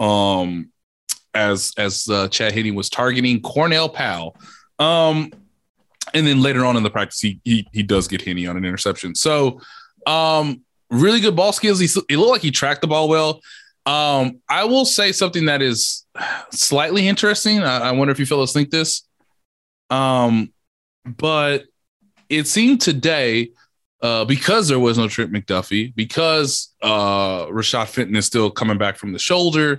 um, as as uh, Chad Henne was targeting Cornell Powell. Um, and then later on in the practice, he he, he does get Henne on an interception. So um, really good ball skills. He, it looked like he tracked the ball well. Um, I will say something that is slightly interesting. I, I wonder if you fellas think this. Um, but it seemed today, uh, because there was no Trent McDuffie, because uh, Rashad Fenton is still coming back from the shoulder,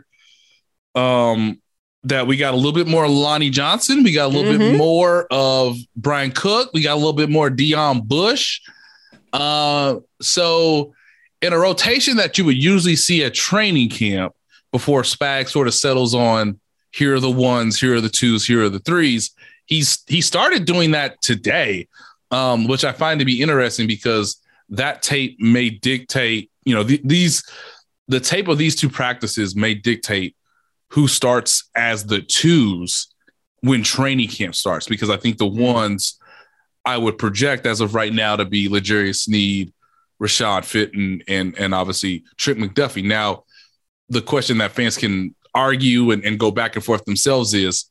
um, that we got a little bit more Lonnie Johnson. We got a little mm-hmm. bit more of Brian Cook. We got a little bit more Deion Bush. Uh, so in a rotation that you would usually see at training camp before Spag sort of settles on, here are the ones, here are the twos, here are the threes. He's he started doing that today, um, which I find to be interesting because that tape may dictate, you know, th- these the tape of these two practices may dictate who starts as the twos when training camp starts, because I think the ones I would project as of right now to be L'Jarius Sneed, Rashad Fenton, and and obviously Trent McDuffie. Now, the question that fans can argue and, and go back and forth themselves is,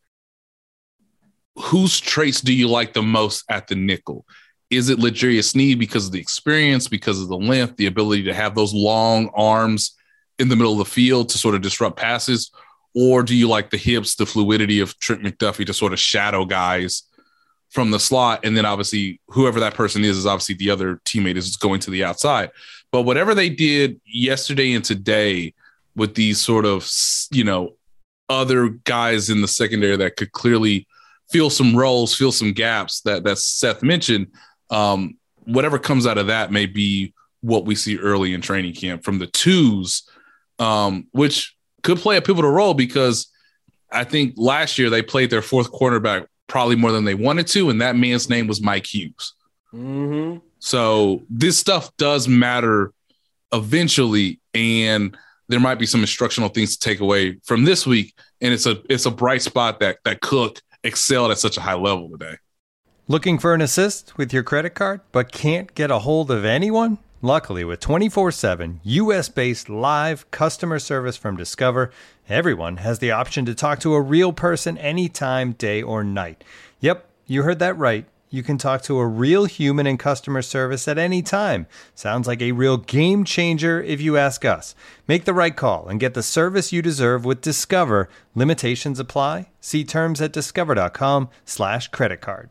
whose traits do you like the most at the nickel? Is it L'Jarius Sneed because of the experience, because of the length, the ability to have those long arms in the middle of the field to sort of disrupt passes? Or do you like the hips, the fluidity of Trent McDuffie to sort of shadow guys from the slot? And then obviously whoever that person is, is obviously the other teammate is going to the outside. But whatever they did yesterday and today with these sort of, you know, other guys in the secondary that could clearly fill some roles, fill some gaps that, that Seth mentioned, um, whatever comes out of that may be what we see early in training camp from the twos, um, which could play a pivotal role because I think last year they played their fourth cornerback probably more than they wanted to, and that man's name was Mike Hughes. Mm-hmm. So this stuff does matter eventually, and there might be some instructional things to take away from this week, and it's a it's a bright spot that that Cook excelled at such a high level today. Looking for an assist with your credit card, but can't get a hold of anyone? Luckily, with twenty-four seven U S-based live customer service from Discover, everyone has the option to talk to a real person anytime, day or night. Yep, you heard that right. You can talk to a real human in customer service at any time. Sounds like a real game changer if you ask us. Make the right call and get the service you deserve with Discover. Limitations apply. See terms at discover.com slash credit card.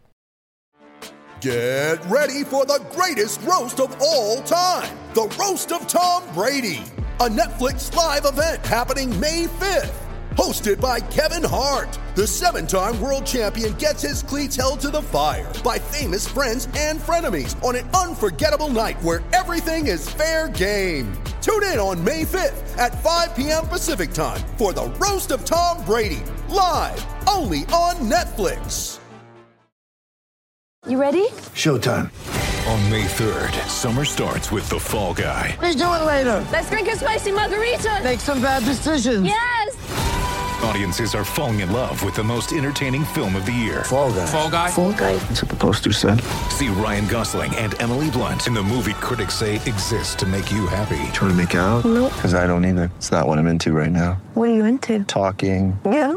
Get ready for the greatest roast of all time. The Roast of Tom Brady. A Netflix live event happening May fifth. Hosted by Kevin Hart, the seven-time world champion gets his cleats held to the fire by famous friends and frenemies on an unforgettable night where everything is fair game. Tune in on May fifth at five p.m. Pacific time for the Roast of Tom Brady, live only on Netflix. You ready? Showtime. On May third, summer starts with The Fall Guy. Let's do it later. Let's drink a spicy margarita. Make some bad decisions. Yes. Audiences are falling in love with the most entertaining film of the year. Fall Guy. Fall Guy. Fall guy. That's what the poster said. See Ryan Gosling and Emily Blunt in the movie critics say exists to make you happy. Trying to make it out? Nope. Because I don't either. It's not what I'm into right now. What are you into? Talking. Yeah.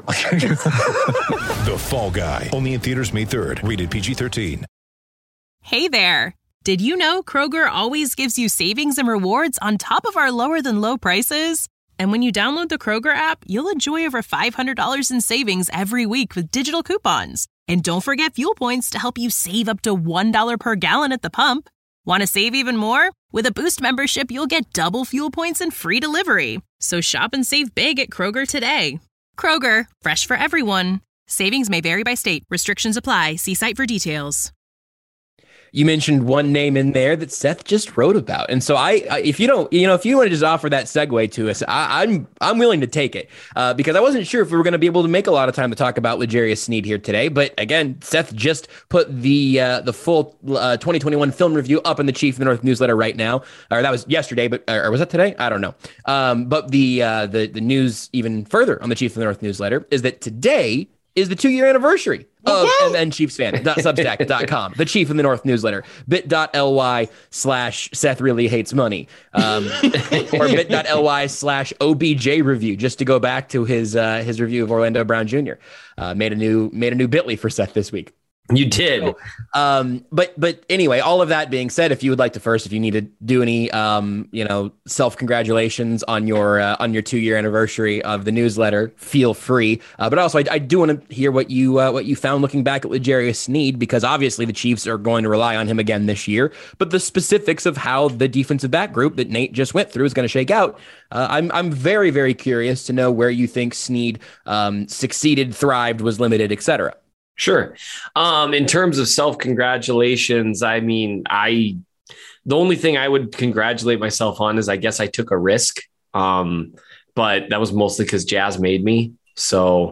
The Fall Guy. Only in theaters May third. Rated P G thirteen. Hey there. Did you know Kroger always gives you savings and rewards on top of our lower than low prices? And when you download the Kroger app, you'll enjoy over five hundred dollars in savings every week with digital coupons. And don't forget fuel points to help you save up to one dollar per gallon at the pump. Want to save even more? With a Boost membership, you'll get double fuel points and free delivery. So shop and save big at Kroger today. Kroger, fresh for everyone. Savings may vary by state. Restrictions apply. See site for details. You mentioned one name in there that Seth just wrote about, and so I, I if you don't, you know, if you want to just offer that segue to us, I, I'm I'm willing to take it uh, because I wasn't sure if we were going to be able to make a lot of time to talk about L'Jarius Sneed here today. But again, Seth just put the uh, the full uh, twenty twenty-one film review up in the Chief of the North newsletter right now, or that was yesterday, but or was that today? I don't know. Um, but the uh, the the news even further on the Chief of the North newsletter is that today is the two-year anniversary of M N Chiefs fan dot substack dot com, the Chief in the North newsletter, bit.ly slash Seth really hates money, um, or bit.ly slash OBJ review, just to go back to his uh, his review of Orlando Brown Junior Uh, made a new made a new Bitly for Seth this week. You did. So, um, but but anyway, all of that being said, if you would like to first, if you need to do any, um, you know, self congratulations on your uh, on your two year anniversary of the newsletter, feel free. Uh, but also, I, I do want to hear what you uh, what you found looking back at L'Jarius Sneed, because obviously the Chiefs are going to rely on him again this year. But the specifics of how the defensive back group that Nate just went through is going to shake out. Uh, I'm I'm very very curious to know where you think Sneed um, succeeded, thrived, was limited, et cetera. Sure. Um, in terms of self-congratulations, I mean, I, the only thing I would congratulate myself on is I guess I took a risk. Um, but that was mostly because Jazz made me. So,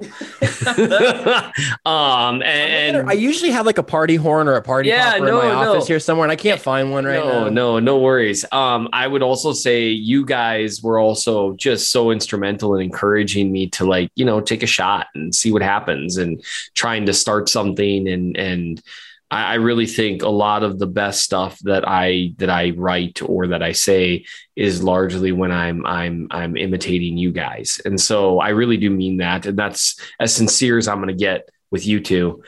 um, and I usually have like a party horn or a party yeah, popper no, in my no. office here somewhere, and I can't find one right no, now. No, no worries. Um, I would also say you guys were also just so instrumental in encouraging me to, like, you know, take a shot and see what happens and trying to start something. And, and I, I really think a lot of the best stuff that I, that I write or that I say is largely when I'm, I'm, I'm imitating you guys. And so I really do mean that. And that's as sincere as I'm going to get with you two.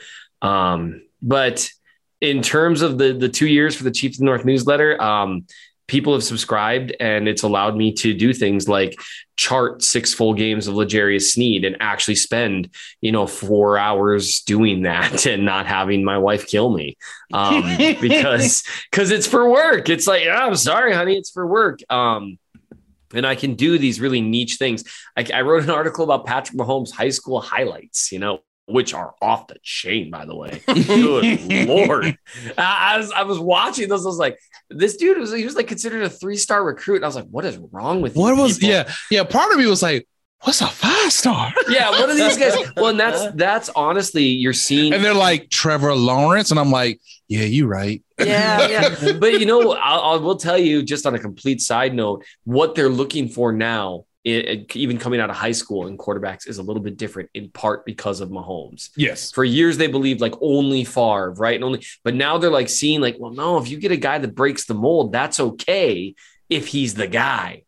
Um, but in terms of the, the two years for the Chiefs of the North newsletter, um, people have subscribed, and it's allowed me to do things like chart six full games of L'Jarius Sneed and actually spend, you know, four hours doing that and not having my wife kill me um, because, because it's for work. It's like, oh, I'm sorry, honey, it's for work. Um, and I can do these really niche things. I, I wrote an article about Patrick Mahomes' high school highlights, you know, which are off the chain, by the way. Good Lord. I, I was I was watching this. I was like, this dude was he was like considered a three-star recruit. And I was like, what is wrong with you? What was people? yeah, yeah. Part of me was like, what's a five star? Yeah, what are these guys? Well, and that's that's honestly, you're seeing, and they're like Trevor Lawrence, and I'm like, yeah, you right. Yeah, yeah. But you know, I'll, I will tell you, just on a complete side note, what they're looking for now, It, even coming out of high school in quarterbacks, is a little bit different, in part because of Mahomes. Yes. For years, they believed like only Favre, right? And only, but now they're like seeing like, well, no, if you get a guy that breaks the mold, that's okay if he's the guy.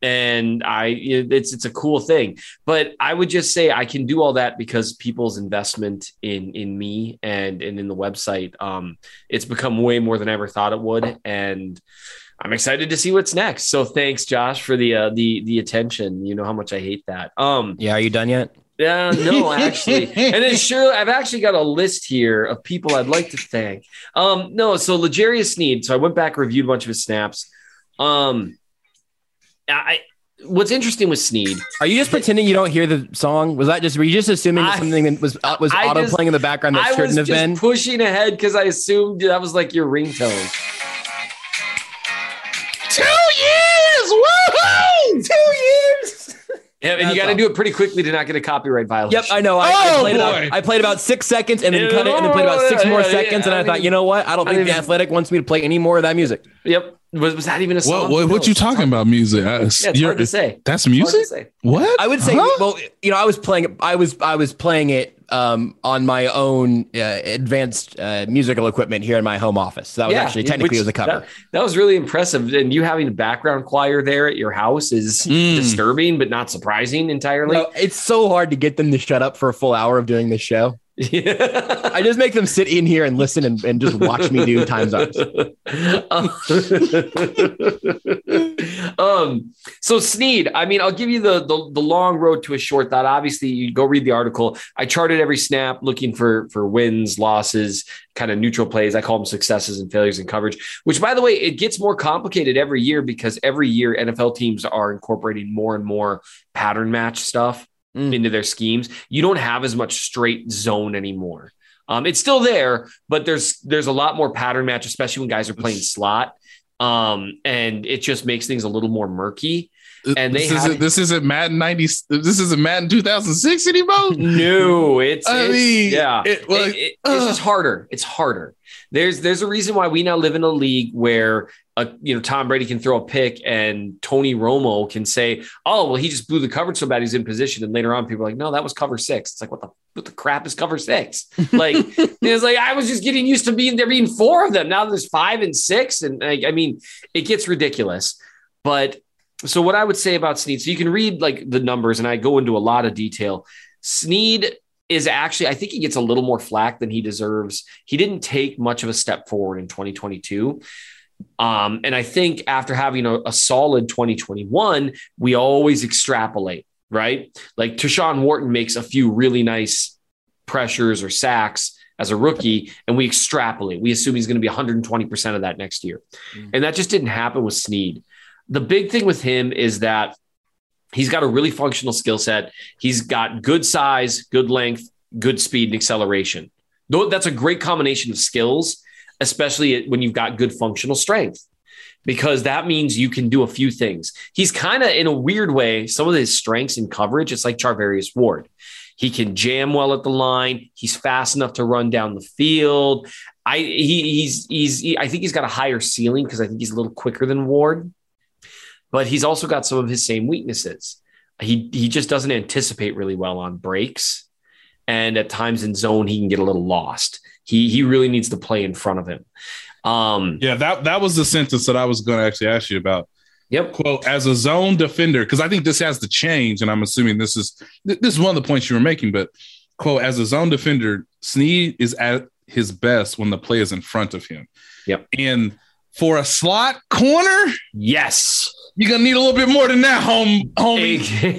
And I, it's, it's a cool thing, but I would just say I can do all that because people's investment in, in me and, and in the website, um, it's become way more than I ever thought it would. And I'm excited to see what's next. So thanks, Josh, for the uh, the the attention. You know how much I hate that. Um, yeah, are you done yet? Yeah, no, actually. And then sure, I've actually got a list here of people I'd like to thank. Um, no, so L'Jarius Sneed. So I went back, reviewed a bunch of his snaps. Um, I. What's interesting with Sneed? Are you just pretending you don't hear the song? Was that just were you just assuming that something that was uh, was I auto just, playing in the background that I shouldn't was have just been? Pushing ahead because I assumed that was like your ringtone. Two years! Woohoo! Two years! Yeah, and you got to do it pretty quickly to not get a copyright violation. Yep, I know. I, Oh, I, played boy. about, I played about six seconds and then Yeah, cut it and then played about six yeah, more yeah, seconds. yeah, And I, I thought, mean- you know what? I don't I think mean- The Athletic wants me to play any more of that music. Yep. Was, was that even a song? What what, what No, you it's talking hard- about music? I, Yeah, it's you're- hard to say. That's It's hard to music? say. What? I would say, Huh? well, you know, I was playing, I was, I was playing it um, on my own uh, advanced uh, musical equipment here in my home office. So that was Yeah, actually technically which- it was a cover. That, that was really impressive. And you having a background choir there at your house is Mm. disturbing, but not surprising entirely. You know, it's so hard to get them to shut up for a full hour of doing this show. Yeah. I just make them sit in here and listen and, and just watch me do time zones. um, so Snead, I mean, I'll give you the, the the long road to a short thought. Obviously, you go read the article. I charted every snap looking for for wins, losses, kind of neutral plays. I call them successes and failures in coverage, which, by the way, it gets more complicated every year because every year N F L teams are incorporating more and more pattern match stuff mm. into their schemes. You don't have as much straight zone anymore. Um, it's still there, but there's there's a lot more pattern match, especially when guys are playing slot. Um, and it just makes things a little more murky. And they this, have, isn't, this isn't Madden ninety. This isn't Madden two thousand six anymore. No, it's, I it's mean, yeah, it, well, it, it, it's just harder. It's harder. There's there's a reason why we now live in a league where a, you know, Tom Brady can throw a pick and Tony Romo can say, "Oh, well, he just blew the coverage so bad he's in position." And later on, people are like, "No, that was cover six." It's like, what the what the crap is cover six? Like it's like I was just getting used to being there being four of them. Now there's five and six, and like, I mean, it gets ridiculous. But so what I would say about Snead, so you can read like the numbers, and I go into a lot of detail. Snead is actually, I think he gets a little more flack than he deserves. He didn't take much of a step forward in twenty twenty-two. Um, and I think after having a, a solid twenty twenty-one, we always extrapolate, right? Like Tershawn Wharton makes a few really nice pressures or sacks as a rookie, and we extrapolate. We assume he's going to be one hundred twenty percent of that next year. Mm. And that just didn't happen with Snead. The big thing with him is that he's got a really functional skill set. He's got good size, good length, good speed and acceleration. That's a great combination of skills, especially when you've got good functional strength, because that means you can do a few things. He's kind of, in a weird way, some of his strengths in coverage, it's like Charvarius Ward. He can jam well at the line. He's fast enough to run down the field. I he, he's he's he, I think he's got a higher ceiling because I think he's a little quicker than Ward. But he's also got some of his same weaknesses. He he just doesn't anticipate really well on breaks. And at times in zone, he can get a little lost. He he really needs to play in front of him. Um, yeah, that, that was the sentence that I was going to actually ask you about. Yep. Quote, as a zone defender, because I think this has to change, and I'm assuming this is this is one of the points you were making, but quote, as a zone defender, Snead is at his best when the play is in front of him. Yep. And for a slot corner, yes. You're going to need a little bit more than that, home, homie.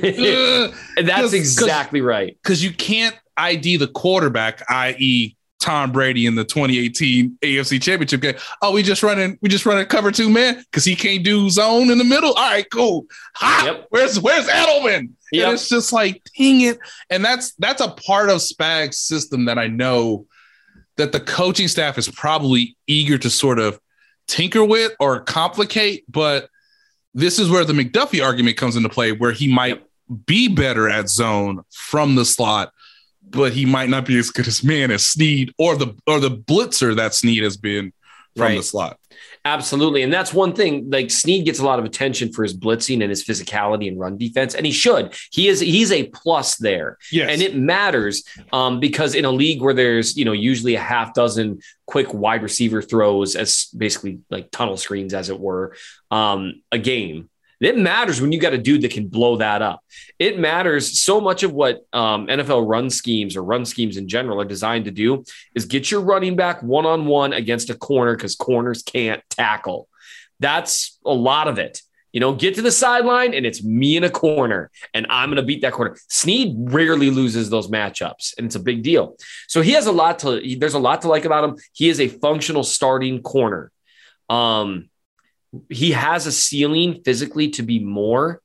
uh, That's cause, exactly cause, right. Because you can't I D the quarterback, that is. Tom Brady in the twenty eighteen A F C Championship game. Oh, we just running, we just running cover two man because he can't do zone in the middle. All right, cool. Ha! Yep. Where's where's Edelman? Yep. And it's just like, dang it. And that's that's a part of Spag's system that I know that the coaching staff is probably eager to sort of tinker with or complicate, but this is where the McDuffie argument comes into play, where he might yep. be better at zone from the slot, but he might not be as good as man as Snead or the or the blitzer that Snead has been from right. the slot. Absolutely. And that's one thing, like Snead gets a lot of attention for his blitzing and his physicality and run defense. And he should, he is, he's a plus there. Yes. And it matters um, because in a league where there's, you know, usually a half dozen quick wide receiver throws as basically like tunnel screens, as it were, um, a game, it matters when you got a dude that can blow that up. It matters so much of what um, N F L run schemes or run schemes in general are designed to do is get your running back one-on-one against a corner because corners can't tackle. That's a lot of it. You know, get to the sideline and it's me in a corner and I'm going to beat that corner. Snead rarely loses those matchups and it's a big deal. So he has a lot to, there's a lot to like about him. He is a functional starting corner. Um, He has a ceiling physically to be more,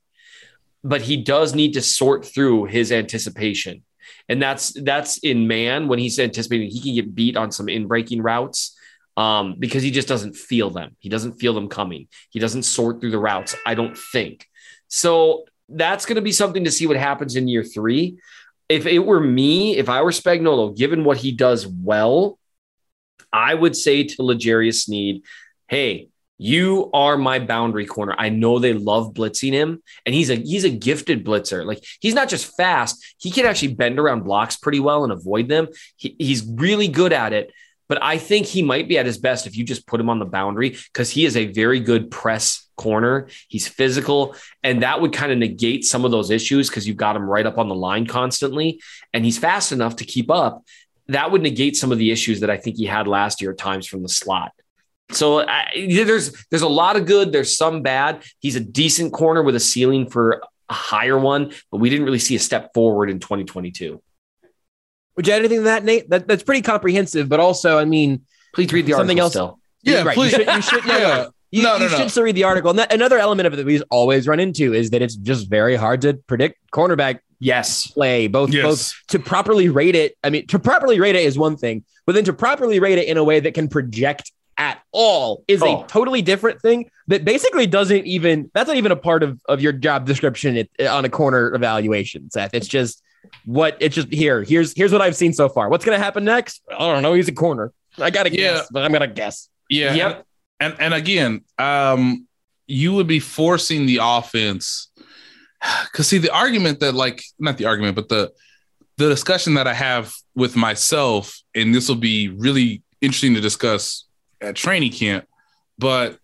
but he does need to sort through his anticipation. And that's that's in man when he's anticipating he can get beat on some in-breaking routes um, because he just doesn't feel them. He doesn't feel them coming. He doesn't sort through the routes, I don't think. So that's going to be something to see what happens in year three. If it were me, if I were Spagnuolo, given what he does well, I would say to L'Jarius Sneed, hey, you are my boundary corner. I know they love blitzing him, and he's a he's a gifted blitzer. Like, he's not just fast. He can actually bend around blocks pretty well and avoid them. He, he's really good at it, but I think he might be at his best if you just put him on the boundary, because he is a very good press corner. He's physical, and that would kind of negate some of those issues because you've got him right up on the line constantly, and he's fast enough to keep up. That would negate some of the issues that I think he had last year at times from the slot. So I, there's there's a lot of good. There's some bad. He's a decent corner with a ceiling for a higher one, but we didn't really see a step forward in twenty twenty-two. Would you add anything to that, Nate? That, that's pretty comprehensive, but also, I mean, please read the something article else. Still. Yeah, right. please. You should, you should, no, Yeah. no. You, No, no, you no. should still read the article. And that, another element of it that we always run into is that it's just very hard to predict cornerback Yes. play, both, Yes. both to properly rate it. I mean, to properly rate it is one thing, but then to properly rate it in a way that can project at all is Oh. a totally different thing that basically doesn't even, that's not even a part of, of your job description it, on a corner evaluation, Seth. It's just what it's just here. Here's, here's what I've seen so far. What's going to happen next? I don't know. He's a corner. I got to Yeah. guess, but I'm going to guess. Yeah. Yep. And and again, um, you would be forcing the offense, because see the argument that like not the argument, but the the discussion that I have with myself, and this will be really interesting to discuss at training camp. But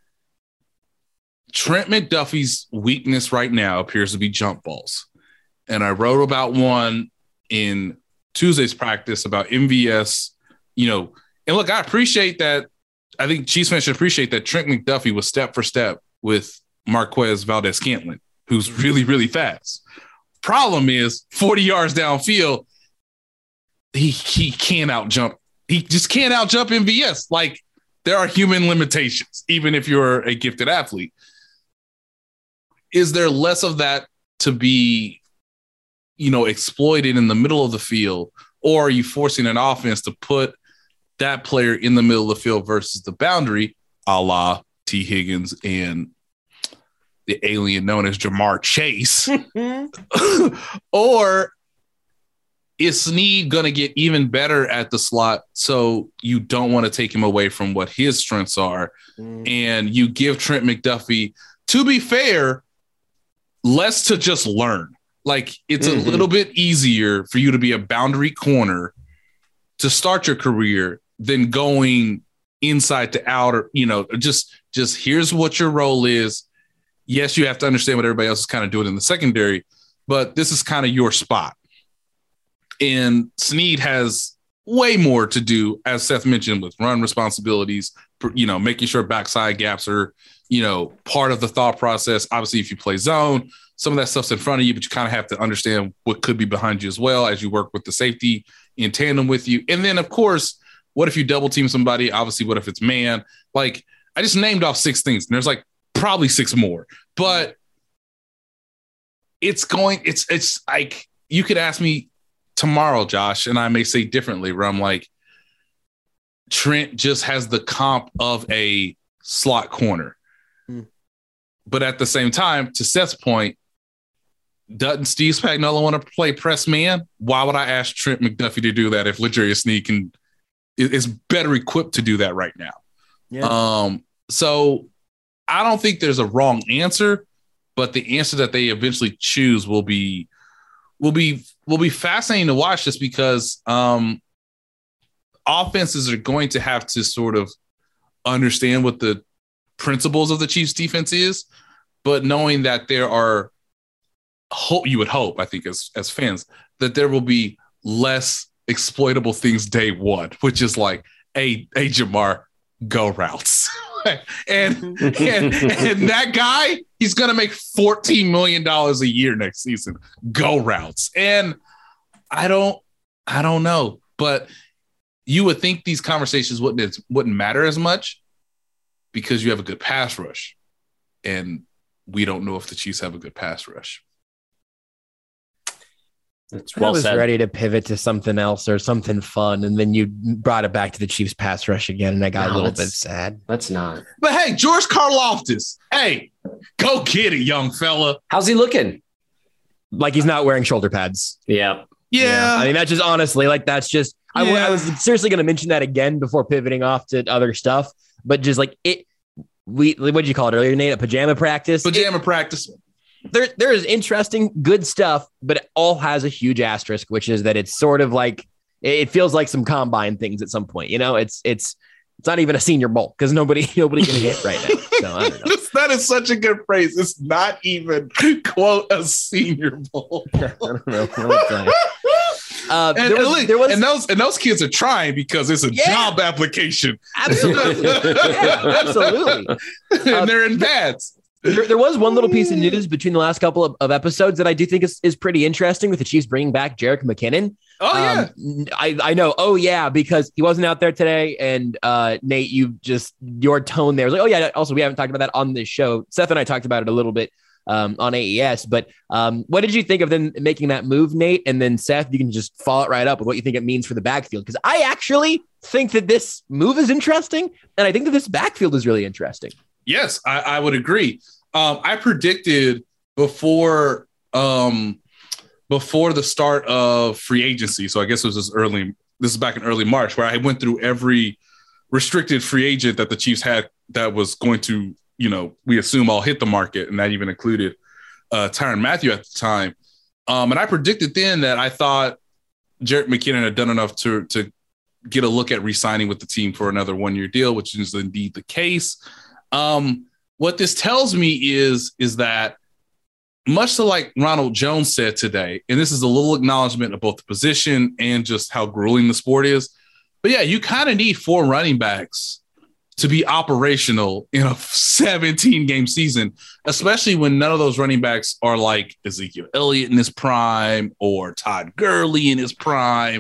Trent McDuffie's weakness right now appears to be jump balls, and I wrote about one in Tuesday's practice about M V S. You know, and look, I appreciate that. I think Chiefs fans should appreciate that Trent McDuffie was step for step with Marquez Valdez-Scantling, who's really, really fast. Problem is, forty yards downfield, he he can't out jump. He just can't out jump M V S. Like, there are human limitations, even if you're a gifted athlete. Is there less of that to be, you know, exploited in the middle of the field, or are you forcing an offense to put that player in the middle of the field versus the boundary, a la T. Higgins and the alien known as Jamar Chase? Or is Sneed going to get even better at the slot, so you don't want to take him away from what his strengths are, mm. and you give Trent McDuffie, to be fair, less to just learn. Like, it's mm-hmm. a little bit easier for you to be a boundary corner to start your career than going inside to out, or, you know, just, just here's what your role is. Yes, you have to understand what everybody else is kind of doing in the secondary, but this is kind of your spot. And Sneed has way more to do, as Seth mentioned, with run responsibilities, you know, making sure backside gaps are, you know, part of the thought process. Obviously, if you play zone, some of that stuff's in front of you, but you kind of have to understand what could be behind you as well as you work with the safety in tandem with you. And then, of course, what if you double team somebody? Obviously, what if it's man? Like, I just named off six things, and there's like probably six more, but it's going, it's, it's like, you could ask me tomorrow, Josh, and I may say differently, where I'm like, Trent just has the comp of a slot corner. Hmm. But at the same time, to Seth's point, doesn't Steve Spagnuolo want to play press man? Why would I ask Trent McDuffie to do that if L'Jarius Sneed can is better equipped to do that right now? Yeah. Um, so I don't think there's a wrong answer, but the answer that they eventually choose will be will be will be fascinating to watch, just because um, offenses are going to have to sort of understand what the principles of the Chiefs defense is, but knowing that there are hope, you would hope, I think, as as fans, that there will be less exploitable things day one, which is like, a a Jamar, go routes. and, and and that guy, he's gonna make fourteen million dollars a year next season. Go routes. And I don't I don't know, but you would think these conversations wouldn't wouldn't matter as much because you have a good pass rush. And we don't know if the Chiefs have a good pass rush. That's well I was said. ready to pivot to something else or something fun, and then you brought it back to the Chiefs pass rush again, and I got no, a little bit sad. That's not. But hey, George Karlaftis, hey, go get it, young fella. How's he looking? like he's not wearing shoulder pads. Yeah. Yeah. yeah. I mean, that's just honestly like that's just yeah. I, I was seriously going to mention that again before pivoting off to other stuff, but just like it, we what did you call it earlier, Nate? A pajama practice. Pajama it, practice. There, there is interesting, good stuff, but it all has a huge asterisk, which is that it's sort of like it feels like some combine things at some point. You know, it's it's it's not even a Senior Bowl because nobody nobody can hit right now. So I don't know. That is such a good phrase. It's not even quote a Senior Bowl. I don't know. Uh, and, there was, and, there was, and those and those kids are trying because it's a yeah, job application. Absolutely, yeah, absolutely. And uh, they're in pads. There, there was one little piece of news between the last couple of, of episodes that I do think is, is pretty interesting with the Chiefs bringing back Jerick McKinnon. Oh, yeah. Um, I, I know. Oh, yeah, because he wasn't out there today. And uh, Nate, you just your tone there was like, oh, yeah. Also, we haven't talked about that on this show. Seth and I talked about it a little bit um, on A E S. But um, what did you think of them making that move, Nate? And then, Seth, you can just follow it right up with what you think it means for the backfield. Because I actually think that this move is interesting. And I think that this backfield is really interesting. Yes, I, I would agree. Um, I predicted before um, before the start of free agency. So I guess it was this early. This is back in early March, where I went through every restricted free agent that the Chiefs had that was going to, you know, we assume all hit the market, and that even included uh, Tyrann Mathieu at the time. Um, and I predicted then that I thought Jerick McKinnon had done enough to to get a look at re-signing with the team for another one-year deal, which is indeed the case. Um, What this tells me is, is that much to like Ronald Jones said today, and this is a little acknowledgement of both the position and just how grueling the sport is. But yeah, you kind of need four running backs to be operational in a seventeen game season, especially when none of those running backs are like Ezekiel Elliott in his prime or Todd Gurley in his prime,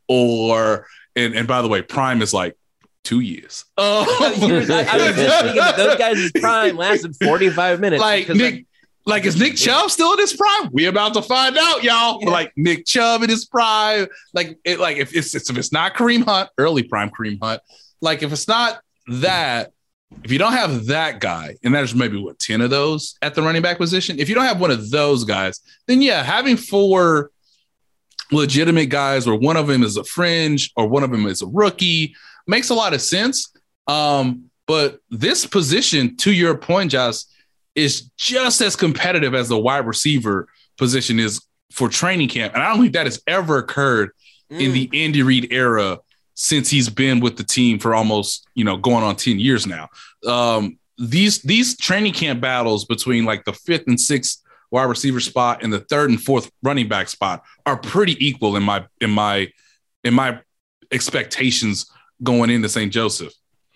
or, and, and by the way, prime is like, Two years. Oh, I, I was just thinking that those guys' prime lasted forty-five minutes. Like Nick, like, like is Nick Chubb still in his prime? We about to find out, y'all. Yeah. Like Nick Chubb in his prime. Like, it, like if it's if it's not Kareem Hunt, early prime Kareem Hunt. Like if it's not that, if you don't have that guy, and there's maybe what ten of those at the running back position. If you don't have one of those guys, then yeah, having four legitimate guys, or one of them is a fringe, or one of them is a rookie, makes a lot of sense. Um, but this position, to your point, Josh, is just as competitive as the wide receiver position is for training camp. And I don't think that has ever occurred mm. in the Andy Reid era since he's been with the team for almost, you know, going on ten years now. Um, these, these training camp battles between like the fifth and sixth wide receiver spot and the third and fourth running back spot are pretty equal in my, in my, in my expectations going into Saint Joseph.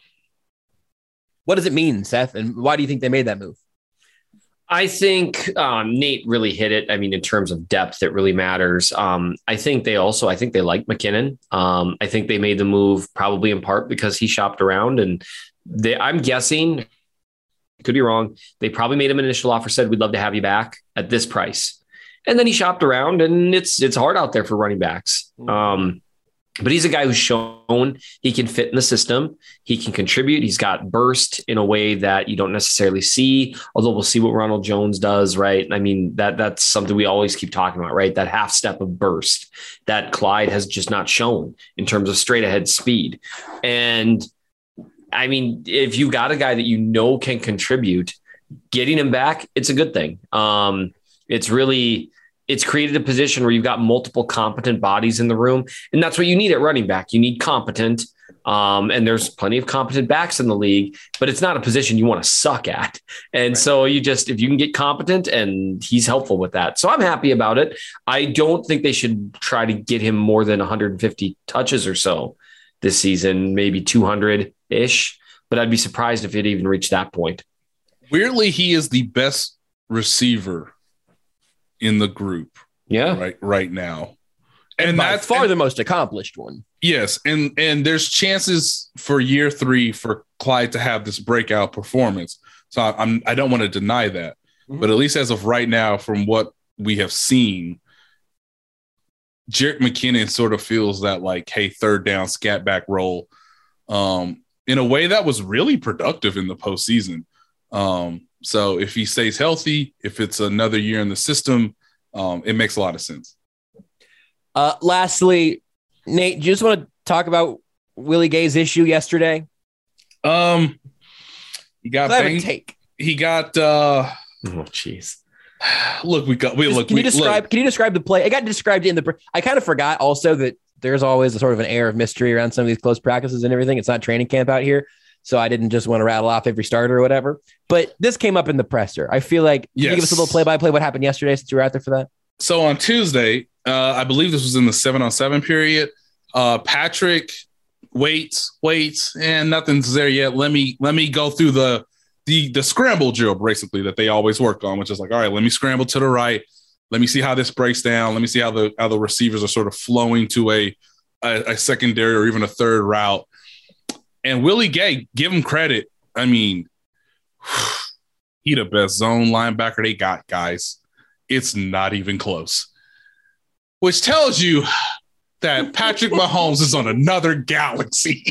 What does it mean, Seth? And why do you think they made that move? I think um, Nate really hit it. I mean, in terms of depth, it really matters. Um, I think they also, I think they like McKinnon. Um, I think they made the move probably in part because he shopped around, and they, I'm guessing, could be wrong, they probably made him an initial offer, said, we'd love to have you back at this price. And then he shopped around, and it's, it's hard out there for running backs. Um, But he's a guy who's shown he can fit in the system. He can contribute. He's got burst in a way that you don't necessarily see, although we'll see what Ronald Jones does, right? I mean, that that's something we always keep talking about, right? That half step of burst that Clyde has just not shown in terms of straight ahead speed. And I mean, if you got a guy that you know can contribute, getting him back, it's a good thing. Um, it's really... It's created a position where you've got multiple competent bodies in the room. And that's what you need at running back. You need competent. Um, and there's plenty of competent backs in the league, but it's not a position you want to suck at. And right. so you just, if you can get competent, and he's helpful with that. So I'm happy about it. I don't think they should try to get him more than one hundred fifty touches or so this season, maybe two hundred ish, but I'd be surprised if it even reached that point. Weirdly, he is the best receiver in the group. Yeah. Right. Right now. And, and by that's far and, the most accomplished one. Yes. And, and there's chances for year three for Clyde to have this breakout performance. So I'm, I don't want to deny that, mm-hmm. but at least as of right now, from what we have seen, Jerick McKinnon sort of feels that like, hey, third down scat back role um, in a way that was really productive in the postseason. Um, So if he stays healthy, if it's another year in the system, um, it makes a lot of sense. Uh, lastly, Nate, do you just want to talk about Willie Gay's issue yesterday? Um, he got I have a banged. take. He got. Uh, oh, jeez. Look, we got. We Just, look. Can we, you describe? Look. Can you describe the play? It got described in the. I kind of forgot also that there's always a sort of an air of mystery around some of these close practices and everything. It's not training camp out here, so I didn't just want to rattle off every starter or whatever. But this came up in the presser. I feel like. Can Yes. you give us a little play-by-play what happened yesterday since you were out there for that? So on Tuesday, uh, I believe this was in the seven on seven period. Uh, Patrick waits, waits, and nothing's there yet. Let me let me go through the the the scramble drill basically that they always work on, which is like, all right, let me scramble to the right. Let me see how this breaks down. Let me see how the how the receivers are sort of flowing to a a, a secondary or even a third route. And Willie Gay, give him credit. I mean, he the best zone linebacker they got, guys. It's not even close. Which tells you that Patrick Mahomes is on another galaxy.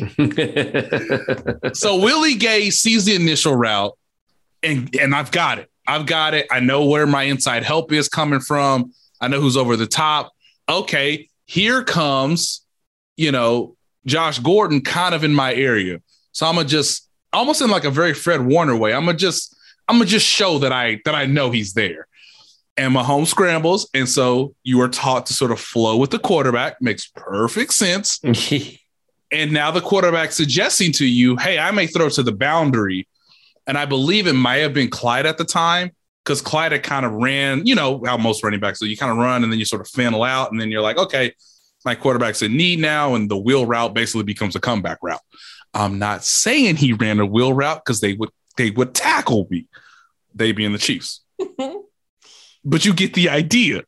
So Willie Gay sees the initial route, and, and I've got it. I've got it. I know where my inside help is coming from. I know who's over the top. Okay, here comes, you know, Josh Gordon kind of in my area. So I'm going to just, almost in like a very Fred Warner way, I'm going to just, I'm going to just show that I, that I know he's there. And Mahomes scrambles, and so you are taught to sort of flow with the quarterback. Makes perfect sense. And now the quarterback suggesting to you, hey, I may throw to the boundary. And I believe it might have been Clyde at the time, because Clyde had kind of ran, you know, how most running backs do. You kind of run, and then you sort of funnel out, and then you're like, okay, my quarterback's in need now, and the wheel route basically becomes a comeback route. I'm not saying he ran a wheel route because they would they would tackle me, they being the Chiefs. But you get the idea.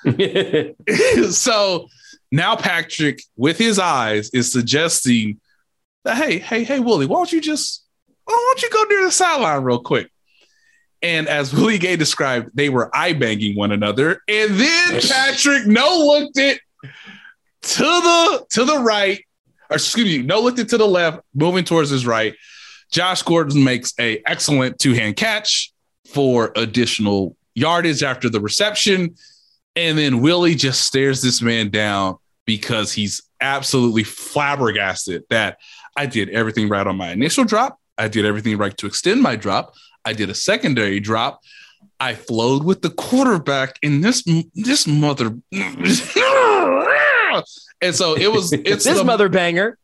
So now Patrick, with his eyes, is suggesting that, hey, hey, hey, Willie, why don't you just, why don't you go near the sideline real quick? And as Willie Gay described, they were eye banging one another. And then Patrick no looked it to the to the right, or excuse me, no looked it to the left, moving towards his right. Josh Gordon makes a excellent two-hand catch for additional yardage after the reception. And then Willie just stares this man down because he's absolutely flabbergasted that I did everything right on my initial drop. I did everything right to extend my drop. I did a secondary drop. I flowed with the quarterback in this, this mother. And so it was, it's this the, mother banger.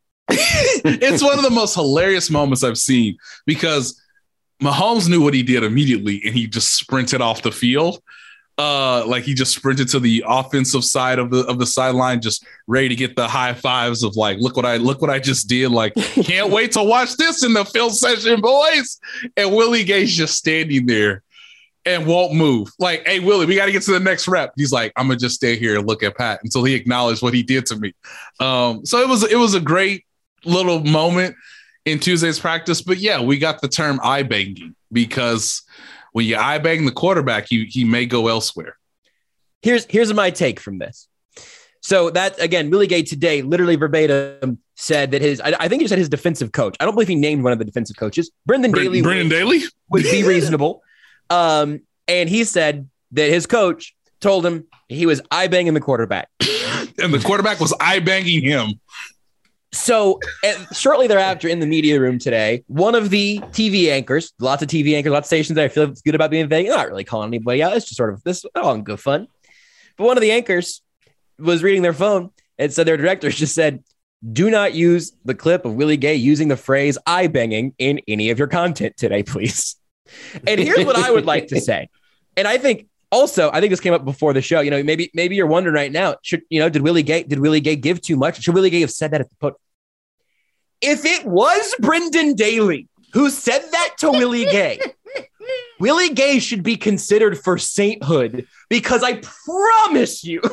It's one of the most hilarious moments I've seen, because Mahomes knew what he did immediately, and he just sprinted off the field. Uh, like he just sprinted to the offensive side of the of the sideline, just ready to get the high fives of like, look what I look what I just did. Like, can't wait to watch this in the film session, boys. And Willie Gay's just standing there and won't move. Like, hey, Willie, we got to get to the next rep. He's like, I'm gonna just stay here and look at Pat until he acknowledged what he did to me. Um, so it was it was a great little moment in Tuesday's practice. But yeah, we got the term eye banging, because when you eye bang the quarterback, he, he may go elsewhere. Here's, here's my take from this. So that, again, Willie Gay today, literally verbatim, said that his, I, I think he said his defensive coach. I don't believe he named one of the defensive coaches. Brendan Br- Daly. Brendan would, Daly would be reasonable. Um, and he said that his coach told him he was eye banging the quarterback. And the quarterback was eye banging him. So shortly thereafter, in the media room today, one of the T V anchors, lots of T V anchors, lots of stations that I feel good about being vague, not really calling anybody out. It's just sort of this all in good fun. But one of the anchors was reading their phone and said their director just said, do not use the clip of Willie Gay using the phrase eye banging in any of your content today, please. And here's what I would like to say. And I think also, I think this came up before the show. You know, maybe maybe you're wondering right now, should, you know, did Willie Gay, did Willie Gay give too much? Should Willie Gay have said that at the put? If it was Brendan Daly who said that to Willie Gay, Willie Gay should be considered for sainthood, because I promise you,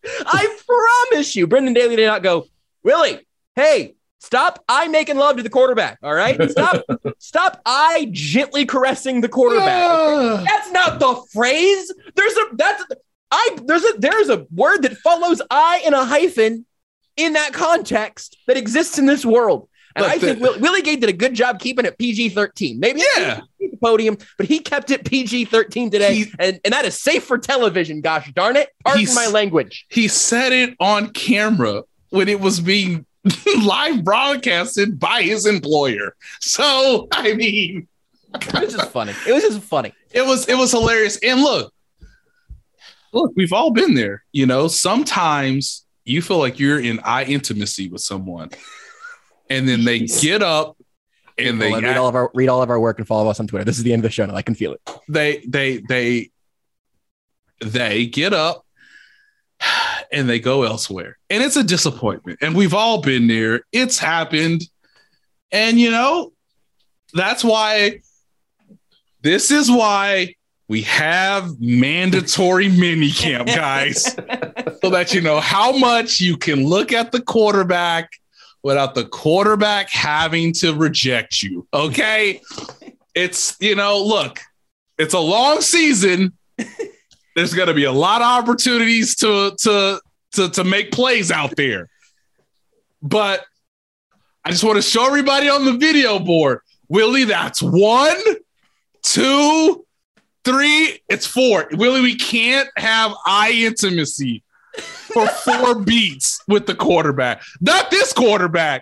I promise you, Brendan Daly did not go, Willie, hey, stop eye making love to the quarterback. All right. Stop, stop eye gently caressing the quarterback. That's not the phrase. There's a, that's, I, there's a, there's a word that follows I in a hyphen in that context that exists in this world. And Look, I think the, Will, Willie Gay did a good job keeping it P G thirteen. Maybe yeah, the podium, but he kept it P G thirteen today. He, and, and that is safe for television, gosh darn it. Pardon my language. He said it on camera when it was being live broadcasted by his employer. So, I mean, it was just funny. It was just funny. It was, it was hilarious. And look, look, we've all been there. You know, sometimes you feel like you're in eye intimacy with someone, and then they get up and they read act, all of our read all of our work and follow us on Twitter. This is the end of the show now. I can feel it. They they they they get up and they go elsewhere, and it's a disappointment. And we've all been there. It's happened, and you know that's why. This is why we have mandatory minicamp, guys, so that you know how much you can look at the quarterback without the quarterback having to reject you. Okay. It's, you know, look, it's a long season. There's going to be a lot of opportunities to, to, to, to make plays out there. But I just want to show everybody on the video board, Willie, that's one, two, three, it's four. Willie, we can't have eye intimacy for four beats with the quarterback. Not this quarterback.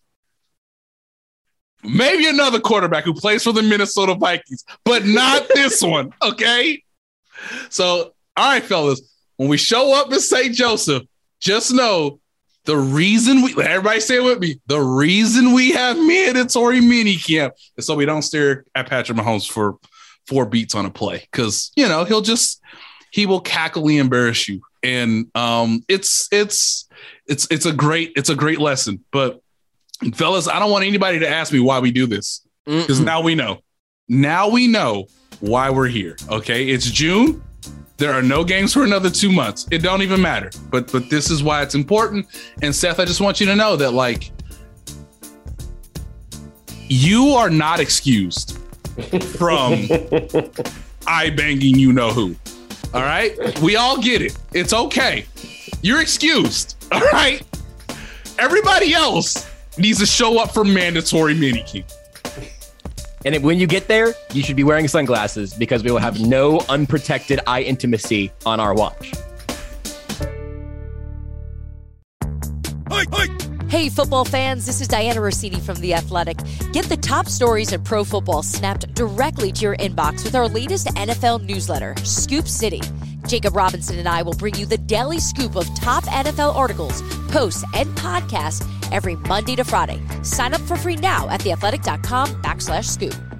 Maybe another quarterback who plays for the Minnesota Vikings, but not this one, okay? So, all right, fellas, when we show up in Saint Joseph, just know the reason we, everybody say it with me, the reason we have mandatory minicamp is so we don't stare at Patrick Mahomes for four beats on a play, because, you know, he'll just, he will cackily embarrass you. And um, it's, it's, it's, it's a great, it's a great lesson. But fellas, I don't want anybody to ask me why we do this, because now we know. Now we know why we're here. Okay, it's June. There are no games for another two months. It don't even matter. But but this is why it's important. And Seth, I just want you to know that, like, you are not excused from eye banging you know who. All right, we all get it. It's okay. You're excused. All right. Everybody else needs to show up for mandatory minicamp. And when you get there, you should be wearing sunglasses, because we will have no unprotected eye intimacy on our watch. Hey, football fans, this is Diana Rossini from The Athletic. Get the top stories in pro football snapped directly to your inbox with our latest N F L newsletter, Scoop City. Jacob Robinson and I will bring you the daily scoop of top N F L articles, posts, and podcasts every Monday to Friday. Sign up for free now at theathletic.com backslash scoop.